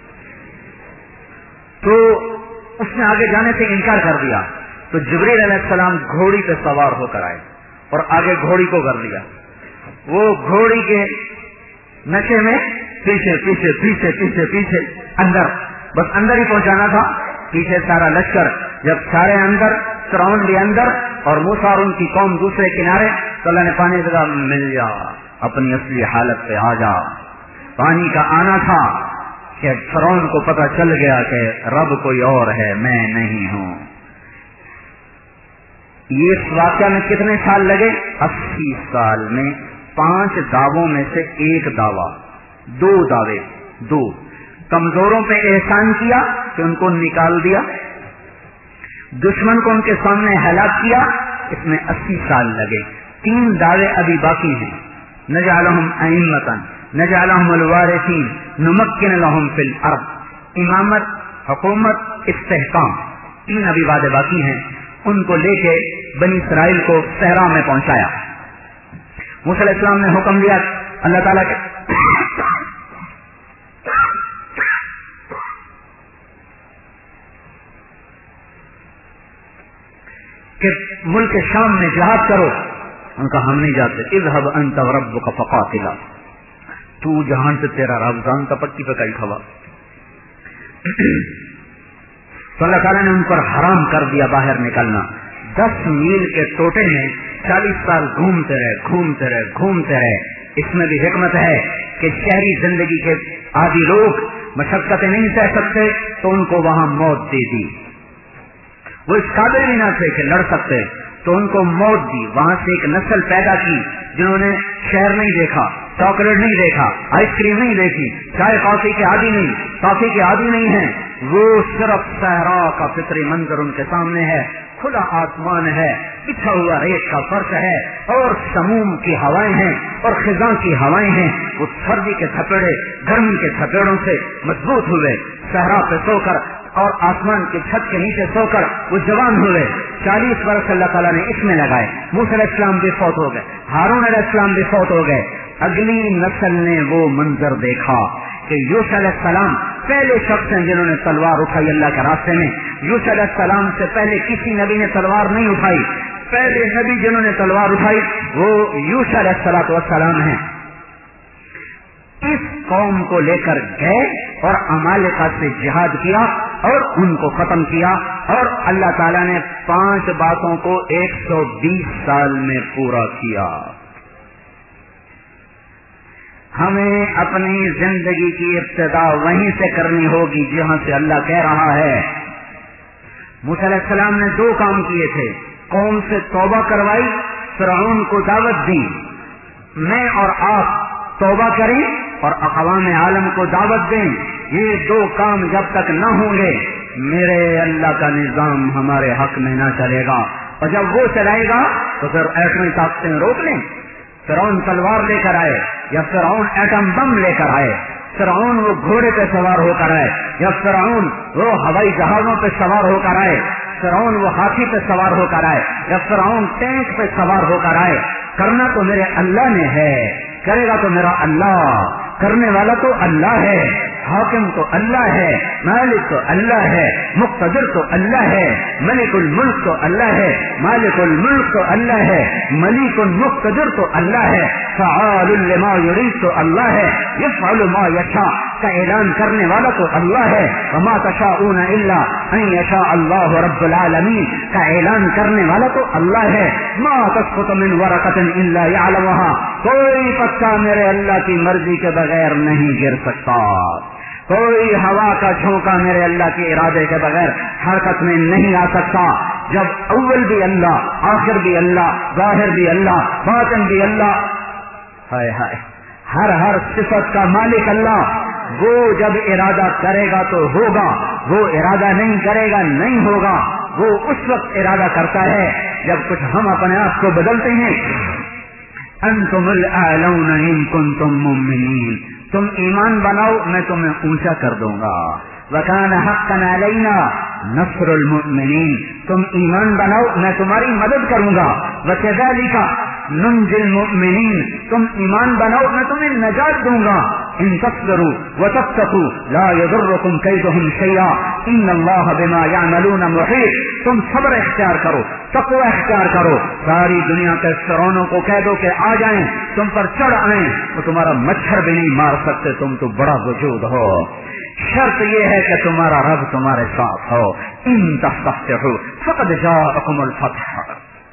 تو اس نے آگے جانے سے انکار کر دیا، تو جبریل علیہ السلام گھوڑی پہ سوار ہو کر آئے اور آگے گھوڑی کو کر دیا، وہ گھوڑی کے نشے میں پیچھے پیچھے پیچھے پیچھے پیچھے اندر، بس اندر ہی پہنچانا تھا، پیچھے سارا لشکر، جب سارے اندر، فرعون بھی اندر اور موسیٰ اور ان کی قوم دوسرے کنارے، تو اللہ نے پانی سے کہا مل جا، اپنی اصلی حالت پہ آ جا۔ پانی کا آنا تھا کہ فرعون کو پتہ چل گیا کہ رب کوئی اور ہے، میں نہیں ہوں۔ یہ اس واقعہ میں کتنے سال لگے؟ اسی سال میں پانچ دعووں میں سے ایک دعویٰ، دو دعوے، دو کمزوروں پہ احسان کیا کہ ان کو نکال دیا، دشمن کو ان کے سامنے ہلاک کیا، اس میں اسی سال لگے۔ تین دعوے ابھی باقی ہیں، نجعلہم ائمۃ، نجعلہم الوارثین، نمکن لہم فی الارض، امامت، حکومت، استحکام، تین ابھی وعدے باقی ہیں، ان کو لے کے بنی اسرائیل کو صحرا میں پہنچایا۔ موسیٰ علیہ السلام نے حکم دیا اللہ تعالیٰ کے کہ ملک شام میں جہاد کرو، ان کا ہم نہیں جاتے، اذهب انت وربك فقاتلا، تو جہان سے تیرا رب جان کا پٹی پہ کئی کھوا۔ تو اللہ تعالیٰ نے ان پر حرام کر دیا باہر نکلنا، دس میل کے ٹوٹے میں چالیس سال گھومتے رہے گھومتے رہے گھومتے رہے۔ اس میں بھی حکمت ہے کہ شہری زندگی کے عادی لوگ مشقتیں نہیں سہ سکتے تو ان کو وہاں موت دے دی، وہ اس قابل بھی نہ تھے کہ لڑ سکتے تو ان کو موت دی، وہاں سے ایک نسل پیدا کی جنہوں نے شہر نہیں دیکھا، چاکلیٹ نہیں دیکھا، آئس کریم نہیں دیکھی، چائے کافی کے عادی نہیں، کافی کے عادی نہیں ہیں، وہ صرف صحرا کا فطری منظر ان کے سامنے ہے، کھلا آسمان ہے، بچھا ہوا ریت کا فرش ہے، اور سموم کی ہوائیں ہیں اور خزاں کی ہوائیں ہیں، وہ سردی کے تھپیڑے گرمی کے تھپیڑوں سے مضبوط ہوئے، صحرا پہ سو کر اور آسمان کی چھت کے نیچے سو کر وہ جوان ہوئے، چالیس برس اللہ تعالیٰ نے اس میں لگائے، موسیٰ علیہ السلام بھی فوت ہو گئے، ہارون علیہ السلام بھی فوت ہو گئے۔ اگلی نسل نے وہ منظر دیکھا کہ یوشع علیہ السلام پہلے شخص ہیں جنہوں نے تلوار اٹھائی اللہ کے راستے میں، یوشع علیہ السلام سے پہلے کسی نبی نے تلوار نہیں اٹھائی، پہلے نبی جنہوں نے تلوار اٹھائی وہ یوشع علیہ السلام ہیں۔ اس قوم کو لے کر گئے اور عمالقہ سے جہاد کیا اور ان کو ختم کیا، اور اللہ تعالیٰ نے پانچ باتوں کو ایک سو بیس سال میں پورا کیا۔ ہمیں اپنی زندگی کی ابتدا وہیں سے کرنی ہوگی جہاں سے اللہ کہہ رہا ہے. موسیٰ علیہ السلام نے دو کام کیے تھے. قوم سے توبہ کروائی, فرعون کو دعوت دی. میں اور آپ توبہ کریں اور اقوام عالم کو دعوت دیں. یہ دو کام جب تک نہ ہوں گے میرے اللہ کا نظام ہمارے حق میں نہ چلے گا. اور جب وہ چلائے گا تو پھر ایٹمی طاقتیں روک لیں. فرعون تلوار لے کر آئے یا فرعون ایٹم بم لے کر آئے, فرعون وہ گھوڑے پہ سوار ہو کر آئے یا فرعون وہ ہوائی جہازوں پہ سوار ہو کر آئے, فرعون وہ ہاتھی پہ سوار ہو کر آئے یا فرعون ٹینک پہ سوار ہو کر آئے, کرنا تو میرے اللہ نے ہے, کرے گا تو میرا اللہ, کرنے والا تو اللہ ہے, حاکم تو اللہ ہے, مالک تو اللہ ہے, مقتدر تو اللہ ہے, ملک الملک تو اللہ ہے, مالک الملک تو اللہ ہے, ملک المقتدر تو اللہ ہے, فعال لما یرید تو اللہ ہے, یفعل ما یشاء کا اعلان کرنے والا تو اللہ ہے, وما تشاءون الا ان یشاء اللہ رب العالمین کا اعلان کرنے والا تو اللہ ہے. ما تسقط من ورقۃ الا یعلمها, کوئی پتا میرے اللہ کی مرضی کے بغیر نہیں گر سکتا, کوئی ہوا کا جھونکا میرے اللہ کے ارادے کے بغیر حرکت میں نہیں آ سکتا. جب اول بھی اللہ, آخر بھی اللہ, ظاہر بھی اللہ, باطن بھی اللہ, ہائے ہائے ہر ہر صفت کا مالک اللہ, وہ جب ارادہ کرے گا تو ہوگا, وہ ارادہ نہیں کرے گا نہیں ہوگا. وہ اس وقت ارادہ کرتا ہے جب کچھ ہم اپنے آپ کو بدلتے ہیں. انتم الاعلون ان کنتم مؤمنین, تم ایمان بناؤ میں تمہیں اونچا کر دوں گا. وکان حقا علینا نصر المؤمنین, تم ایمان بناؤ میں تمہاری مدد کروں گا. وکذالک ننجی المؤمنین, تم ایمان بناؤ میں تمہیں نجات دوں گا. ان تصبروا وتتقوا لا يضركم كيدهم شيئا ان الله بما يعملون محيط, تم صبر اختیار کرو, تقوی اختیار کرو, ساری دنیا کے فرعونوں کو کہہ دو کہ آ جائیں, تم پر چڑھ آئیں, تو تمہارا مچھر بھی نہیں مار سکتے, تم تو بڑا وجود ہو. شرط یہ ہے کہ تمہارا رب تمہارے ساتھ ہو. ان تستفتحوا فقد جاءكم الفتح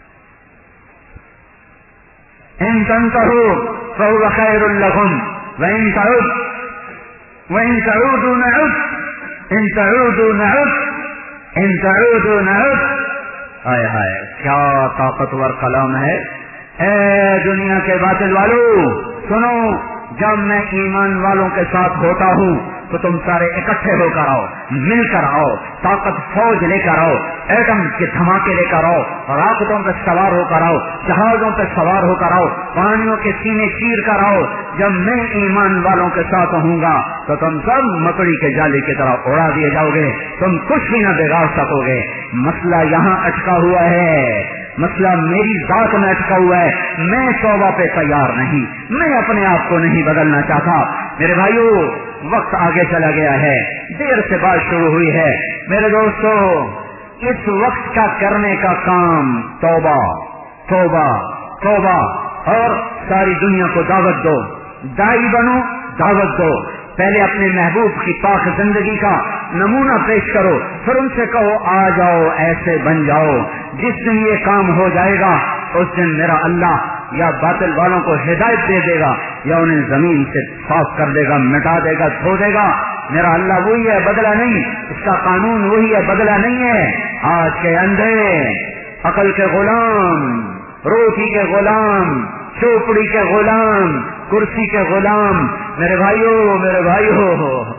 ان تنتهوا فهو خير لكم وإن تعود وإن تعودوا نعود إن تعودوا نعود إن تعودوا نعود. ہائے ہائے کیا طاقتور کلام ہے. اے دنیا کے باطل والو سنو, جب میں ایمان والوں کے ساتھ ہوتا ہوں تو تم سارے اکٹھے ہو کر آؤ, مل کر آؤ, طاقت فوج لے کر آؤ, ایٹم کے دھماکے لے کر آؤ, راکٹوں پہ سوار ہو کر آؤ, جہازوں پہ سوار ہو کر آؤ, پانیوں کے سینے چیر کر آؤ. جب میں ایمان والوں کے ساتھ ہوں گا تو تم سب مکڑی کے جالے کی طرح اڑا دیے جاؤ گے, تم کچھ بھی نہ بگاڑ سکو گے. مسئلہ یہاں اٹکا ہوا ہے, مسئلہ میری ذات میں اٹکا ہوا ہے. میں توبہ پہ تیار نہیں, میں اپنے آپ کو نہیں بدلنا چاہتا. میرے بھائیو وقت آگے چلا گیا ہے, دیر سے بات شروع ہوئی ہے. میرے دوستو اس وقت کا کرنے کا کام توبہ توبہ توبہ, اور ساری دنیا کو دعوت دو, دائی بنو, دعوت دو. پہلے اپنے محبوب کی پاک زندگی کا نمونہ پیش کرو, پھر ان سے کہو آ جاؤ ایسے بن جاؤ. جس دن یہ کام ہو جائے گا اس دن میرا اللہ یا باطل والوں کو ہدایت دے دے گا یا انہیں زمین سے صاف کر دے گا, مٹا دے گا, دھو دے گا. میرا اللہ وہی ہے, بدلہ نہیں. اس کا قانون وہی ہے, بدلہ نہیں ہے. آج کے اندھے عقل کے غلام, روٹی کے غلام, چوپڑی کے غلام, کرسی کے غلام, میرے بھائیو میرے بھائیو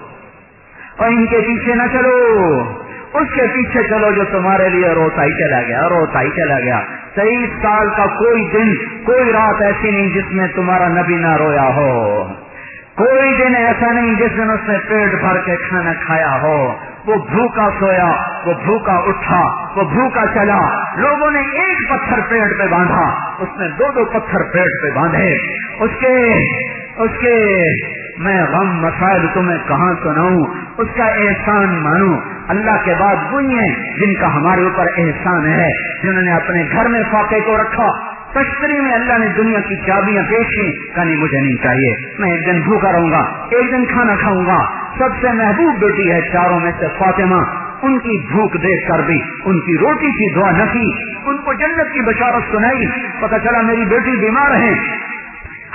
اور ان کے پیچھے نہ چلو, اس کے پیچھے چلو جو تمہارے لیے روتا ہی چلا گیا, روتا ہی چلا گیا. تیئیس سال کا کوئی دن کوئی رات ایسی نہیں جس میں تمہارا نبی نہ رویا ہو, کوئی دن ایسا نہیں جس دن اس نے پیٹ بھر کے کھانا کھایا ہو. وہ بھوکا سویا, وہ بھوکا اٹھا, وہ بھوکا چلا. لوگوں نے ایک پتھر پیٹ پہ باندھا, اس نے دو دو پتھر پیٹ پہ باندھے. اس کے اس کے میں غم مسائل تمہیں کہاں سناؤں, اس کا احسان مانو. اللہ کے بعد وہی ہیں جن کا ہمارے اوپر احسان ہے, جنہوں نے اپنے گھر میں فاقے کو رکھا. تشتری میں اللہ نے دنیا کی چابیاں پیش کی, کہ نہیں مجھے نہیں چاہیے, میں ایک دن بھوکا رہوں گا, ایک دن کھانا کھاؤں گا. سب سے محبوب بیٹی ہے چاروں میں سے فاطمہ, ان کی بھوک دیکھ کر بھی ان کی روٹی کی دعا نہ کی, ان کو جنت کی بشارت سنائی. پتہ چلا میری بیٹی بیمار ہے,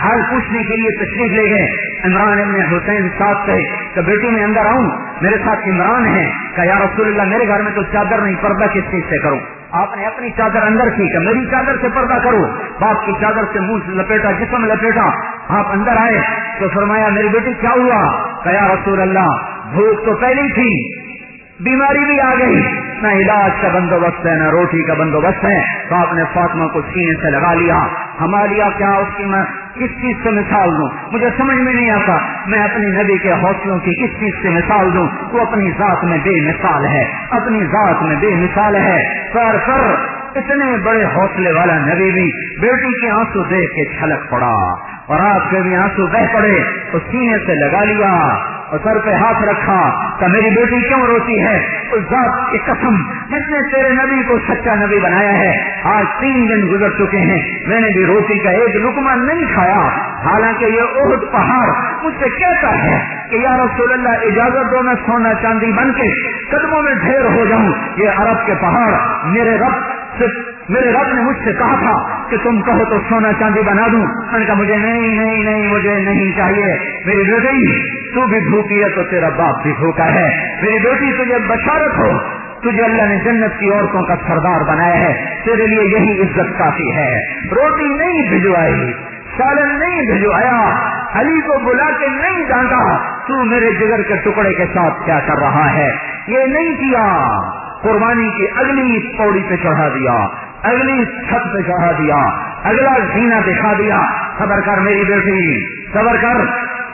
حال پوچھنے کے لیے تشریف لے گئے. عمران ابن حسین ساتھ تھے کہ بیٹی میں اندر آؤں, میرے ساتھ عمران ہے. کہ یا رسول اللہ میرے گھر میں تو چادر نہیں, پردہ کس چیز سے کروں؟ آپ نے اپنی چادر اندر کی کہ میری چادر سے پردہ کرو. باپ کی چادر سے منہ لپیٹا, جسم لپیٹا. آپ اندر آئے تو فرمایا میری بیٹی کیا ہوا؟ کہ یا رسول اللہ بھوک تو پہلے تھی, بیماری بھی آ گئی, نہ علاج کا بندوبست ہے نہ روٹی کا بندوبست ہے. تو آپ نے فاطمہ کو سینے سے لگا لیا. ہمارا کیا اس کی میں کس چیز سے مثال دوں؟ مجھے سمجھ میں نہیں آتا میں اپنی نبی کے حوصلوں کی کس چیز سے مثال دوں. وہ اپنی ذات میں بے مثال ہے, اپنی ذات میں بے مثال ہے. پر پر اتنے بڑے حوصلے والا نبی بھی بیٹی کے آنسو دیکھ کے چھلک پڑا, اور آپ کے بھی آنسو بہ پڑے تو سینے سے لگا لیا اور سر پہ ہاتھ رکھا کہ میری بیٹی کیوں روتی ہے؟ اس ذات کی قسم جس نے تیرے نبی کو سچا نبی بنایا ہے, آج تین دن گزر چکے ہیں, میں نے بھی روٹی کا ایک لقمہ نہیں کھایا. حالانکہ یہ احد پہاڑ مجھ سے کہتا ہے کہ یا رسول اللہ اجازت دو میں سونا چاندی بن کے قدموں میں ڈھیر ہو جاؤں. یہ عرب کے پہاڑ میرے رب سے میرے رب نے مجھ سے کہا تھا کہ تم کہو تو سونا چاندی بنا دوں. میں نے کہا مجھے نہیں نہیں نہیں مجھے نہیں چاہیے. میری بیٹی تو بھی بھوکی ہے تو تیرا باپ بھی بھوکا ہے. میری بیٹی تجھے بشارت ہو, تجھے اللہ نے جنت کی عورتوں کا سردار بنایا ہے, تیرے لیے یہی عزت کافی ہے. روٹی نہیں بھجوائی, سالن نہیں بھجوایا, علی کو بلا کے نہیں ڈانٹا, تو میرے جگر کے ٹکڑے کے ساتھ کیا کر رہا ہے, یہ نہیں کیا. قربانی کی اگلی پوڑی پہ چڑھا دیا, اگلی چھت پہ چڑھا دیا, اگلا زینہ دکھا دیا. صبر کر میری بیٹی, صبر کر,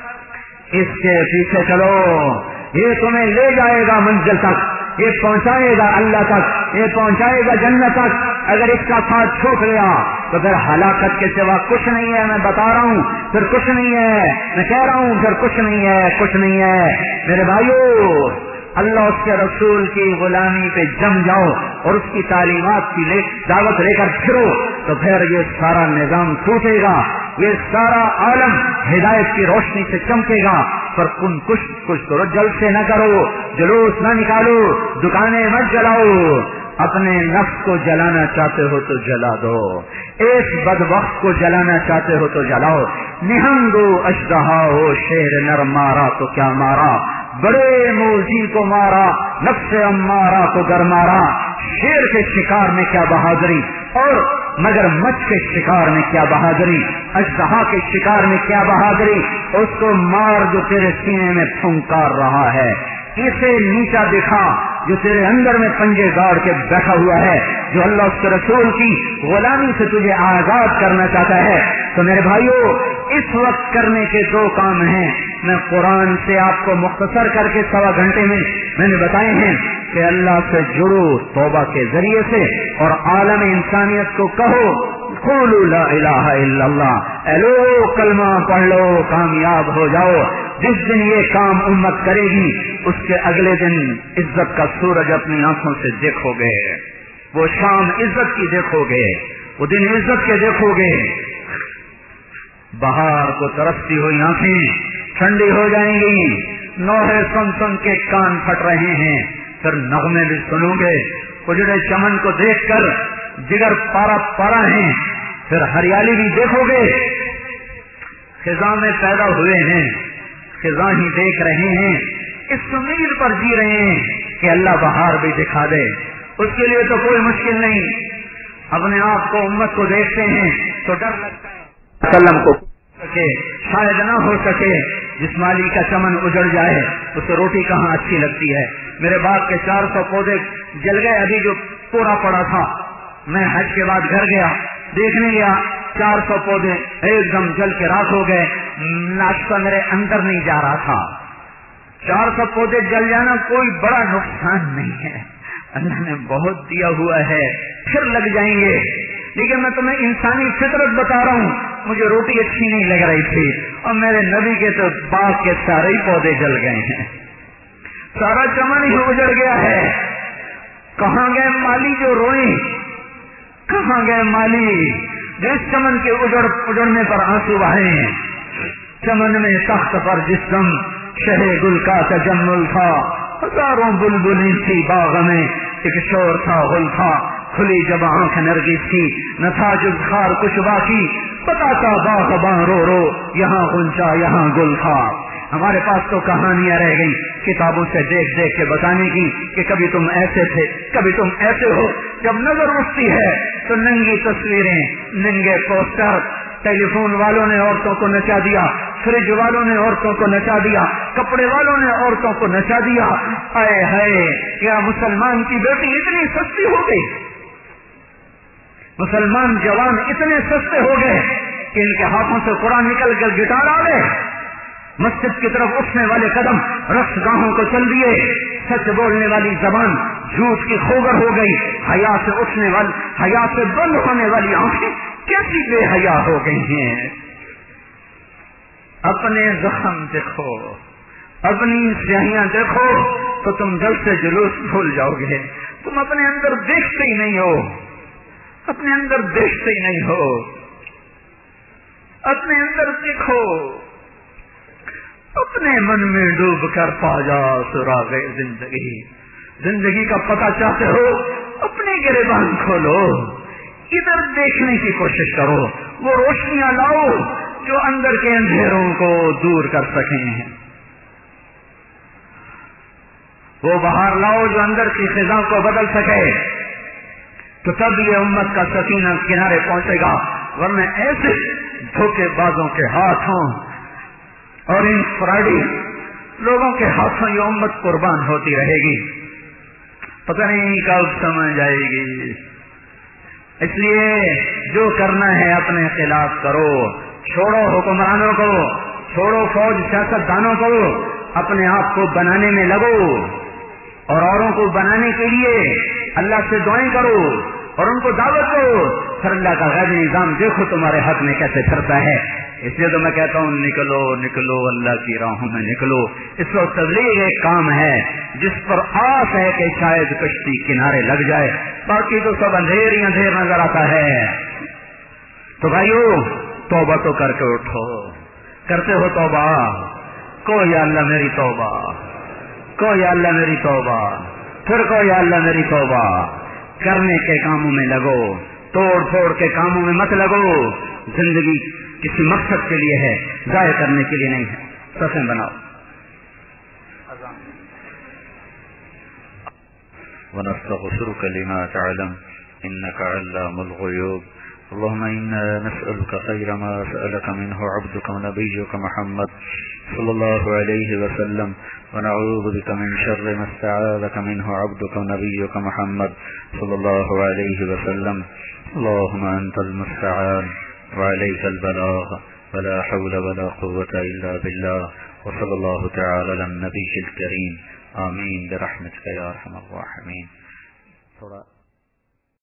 اس کے پیچھے چلو, یہ تمہیں لے جائے گا منزل تک, یہ پہنچائے گا اللہ تک, یہ پہنچائے گا جنت تک. اگر اس کا ساتھ چھوٹ گیا تو پھر ہلاکت کے سوا کچھ نہیں ہے. میں بتا رہا ہوں پھر کچھ نہیں ہے, میں کہہ رہا ہوں پھر کچھ نہیں ہے, کچھ نہیں ہے. میرے بھائیو, اللہ اس کے رسول کی غلامی پہ جم جاؤ اور اس کی تعلیمات کی لے دعوت لے کر پھرو تو پھر یہ سارا نظام ٹوٹے گا, یہ سارا عالم ہدایت کی روشنی سے چمکے گا. پر کن کچھ کچھ کرو, جلسے نہ کرو, جلوس نہ نکالو, دکانیں مت جلاؤ. اپنے نفس کو جلانا چاہتے ہو تو جلا دو, ایک بدبخت کو جلانا چاہتے ہو تو جلاؤ. نہنگو اژدہا ہو شیر نر مارا تو کیا مارا, بڑے موزی کو مارا, نفس امارہ کو گر مارا. شیر کے شکار میں کیا بہادری, اور مگر مچھ کے شکار میں کیا بہادری, اژدہا کے شکار میں کیا بہادری. اس کو مار جو تیرے سینے میں پھنکار رہا ہے, اسے نیچا دکھا جو تیرے اندر میں پنجے گاڑ کے بیٹھا ہوا ہے, جو اللہ اس کے رسول کی غلامی سے تجھے آزاد کرنا چاہتا ہے. تو میرے بھائیو, اس وقت کرنے کے دو کام ہیں. میں قرآن سے آپ کو مختصر کر کے سوا گھنٹے میں میں نے بتائے ہیں کہ اللہ سے جڑو توبہ کے ذریعے سے, اور عالم انسانیت کو کہو قولوا لا الہ الا اللہ, اے لو کلمہ پڑھ لو, کامیاب ہو جاؤ. جس دن یہ کام امت کرے گی اس کے اگلے دن عزت کا سورج اپنی آنکھوں سے دیکھو گے, وہ شام عزت کی دیکھو گے, وہ دن عزت کے دیکھو گے. بہار کو ترستی ہوئی آنکھیں ٹھنڈی ہو جائیں گی, نوحے سن سن کے کان پھٹ رہے ہیں, پھر نغمے بھی سنو گے. اجڑے چمن کو دیکھ کر جگر پارا پارا ہیں, پھر ہریالی بھی دیکھو گے. خزاں میں پیدا ہوئے ہیں, خزاں ہی دیکھ رہے ہیں, اس امید پر جی رہے ہیں کہ اللہ بہار بھی دکھا دے. اس کے لیے تو کوئی مشکل نہیں. اپنے آپ کو امت کو دیکھتے ہیں تو ڈر لگتا ہے سلم کو سکے, شاید نہ ہو سکے. جس مالی کا چمن اجڑ جائے اسے روٹی کہاں اچھی لگتی ہے. میرے باغ کے چار سو پودے جل گئے, ابھی جو پورا پڑا تھا. میں حج کے بعد گھر گیا, دیکھنے گیا, چار سو پودے ایک دم جل کے راکھ ہو گئے. ناشتہ میرے اندر نہیں جا رہا تھا. چار سو پودے جل جانا کوئی بڑا نقصان نہیں ہے, اللہ نے بہت دیا ہوا ہے, پھر لگ جائیں گے. لیکن میں تمہیں انسانی فطرت بتا رہا ہوں. مجھے روٹی اچھی نہیں لگ رہی تھی, اور میرے نبی کے تو باغ کے سارے ہی پودے جل گئے ہیں, سارا چمن ہی اجڑ گیا ہے. کہاں گئے مالی جو روئے, کہاں گئے مالی جس چمن کے اجڑ اجڑنے پر آنسو بہائے ہیں. چمن میں تخت پر جس دم شہ گل کا تجمل تھا, ہزاروں بلبلی تھی باغ میں, ایک شور تھا غل تھا, کھلی جب آنکھ نرگس کی, نہ تھا جز خار کچھ باقی. बताता बाग़बां रो रो, यहाँ गुंजा यहाँ गुल था। हमारे पास तो कहानियां रह गई किताबों से देख देख के बताने की कि कभी तुम ऐसे थे, कभी तुम ऐसे हो। जब नजर उठती है तो नंगी तस्वीरें, नंगे पोस्टर, टेलीफोन वालों ने औरतों को नचा दिया, फ्रिज वालों ने औरतों को नचा दिया, कपड़े वालों ने औरतों को नचा दिया। आए हाय, क्या मुसलमान की बेटी इतनी सस्ती हो गई, मुसलमान जवान इतने सस्ते हो गए कि इनके हाथों से कुरान निकल कर गिटार आ गए। मस्जिद की तरफ उठने वाले कदम रक्स गाहों को चल दिए। सच बोलने वाली जबान झूठ की खोगर हो गई। हया से उठने वाली, हया से बंद होने वाली आंखें कैसी बेहया हो गई हैं। अपने जख्म देखो, अपनी स्याहियां देखो तो तुम जल्द से जुलूस भूल जाओगे। तुम अपने अंदर देखते ही नहीं हो, अपने अंदर देखते ही नहीं हो। अपने अंदर देखो, अपने मन में डूब कर पा जा सुरागे जिंदगी। जिंदगी का पता चाहते हो, अपने गिरेबान खोलो, इधर देखने की कोशिश करो। वो रोशनियां लाओ जो अंदर के अंधेरों को दूर कर सकें, वो बाहर लाओ जो अंदर की फिजा को बदल सके। तो तब ये उम्मत का सकीना किनारे पहुंचेगा। वरना ऐसे धोखेबाजों के हाथों और इन फ्रॉडी लोगों के हाथों ये उम्मत कुर्बान होती रहेगी, पता नहीं कब समझ आएगी। इसलिए जो करना है अपने खिलाफ करो, छोड़ो हुक्मरानों को, छोड़ो फौज सियासतदानों को, अपने आप को बनाने में लगो और औरों को बनाने के लिए अल्लाह से दुआएं करो और उनको दावत दो। फिर अल्लाह का गैर निजाम देखो तुम्हारे हक में कैसे फिरता है। इसलिए तो मैं कहता हूँ निकलो निकलो, अल्लाह की राहों में निकलो। इस वक्त तबलीग एक काम है जिस पर आस है कि शायद कश्ती किनारे लग जाए, बाकी तो सब अंधेर ही अंधेर नजर आता है। तो भाइयों, तौबा तो करके उठो। करते हो तौबा? को या अल्लाह मेरी तौबा, को या अल्लाह मेरी तौबा, फिर को या अल्लाह मेरी तौबा। करने के कामों में लगो, तोड़ फोड़ के कामों में मत लगो। जिंदगी किसी मकसद के लिए है, जाया करने के लिए नहीं है। सफेद बनाओ। ونستغفرك لما تعلم إنك علام الغيوب اللهم إنا نسألك خير ما سألك منه عبدك ونبيك محمد صلى الله عليه وسلم ونعوذ بك من شر ما استعاذك منه عبدك ونبيك محمد صلى الله عليه وسلم اللهم أنت المستعان وعليك البلاغ ولا حول ولا قوة إلا بالله وصلى الله تعالى على النبي الكريم آمين برحمتك يا أرحم الراحمين.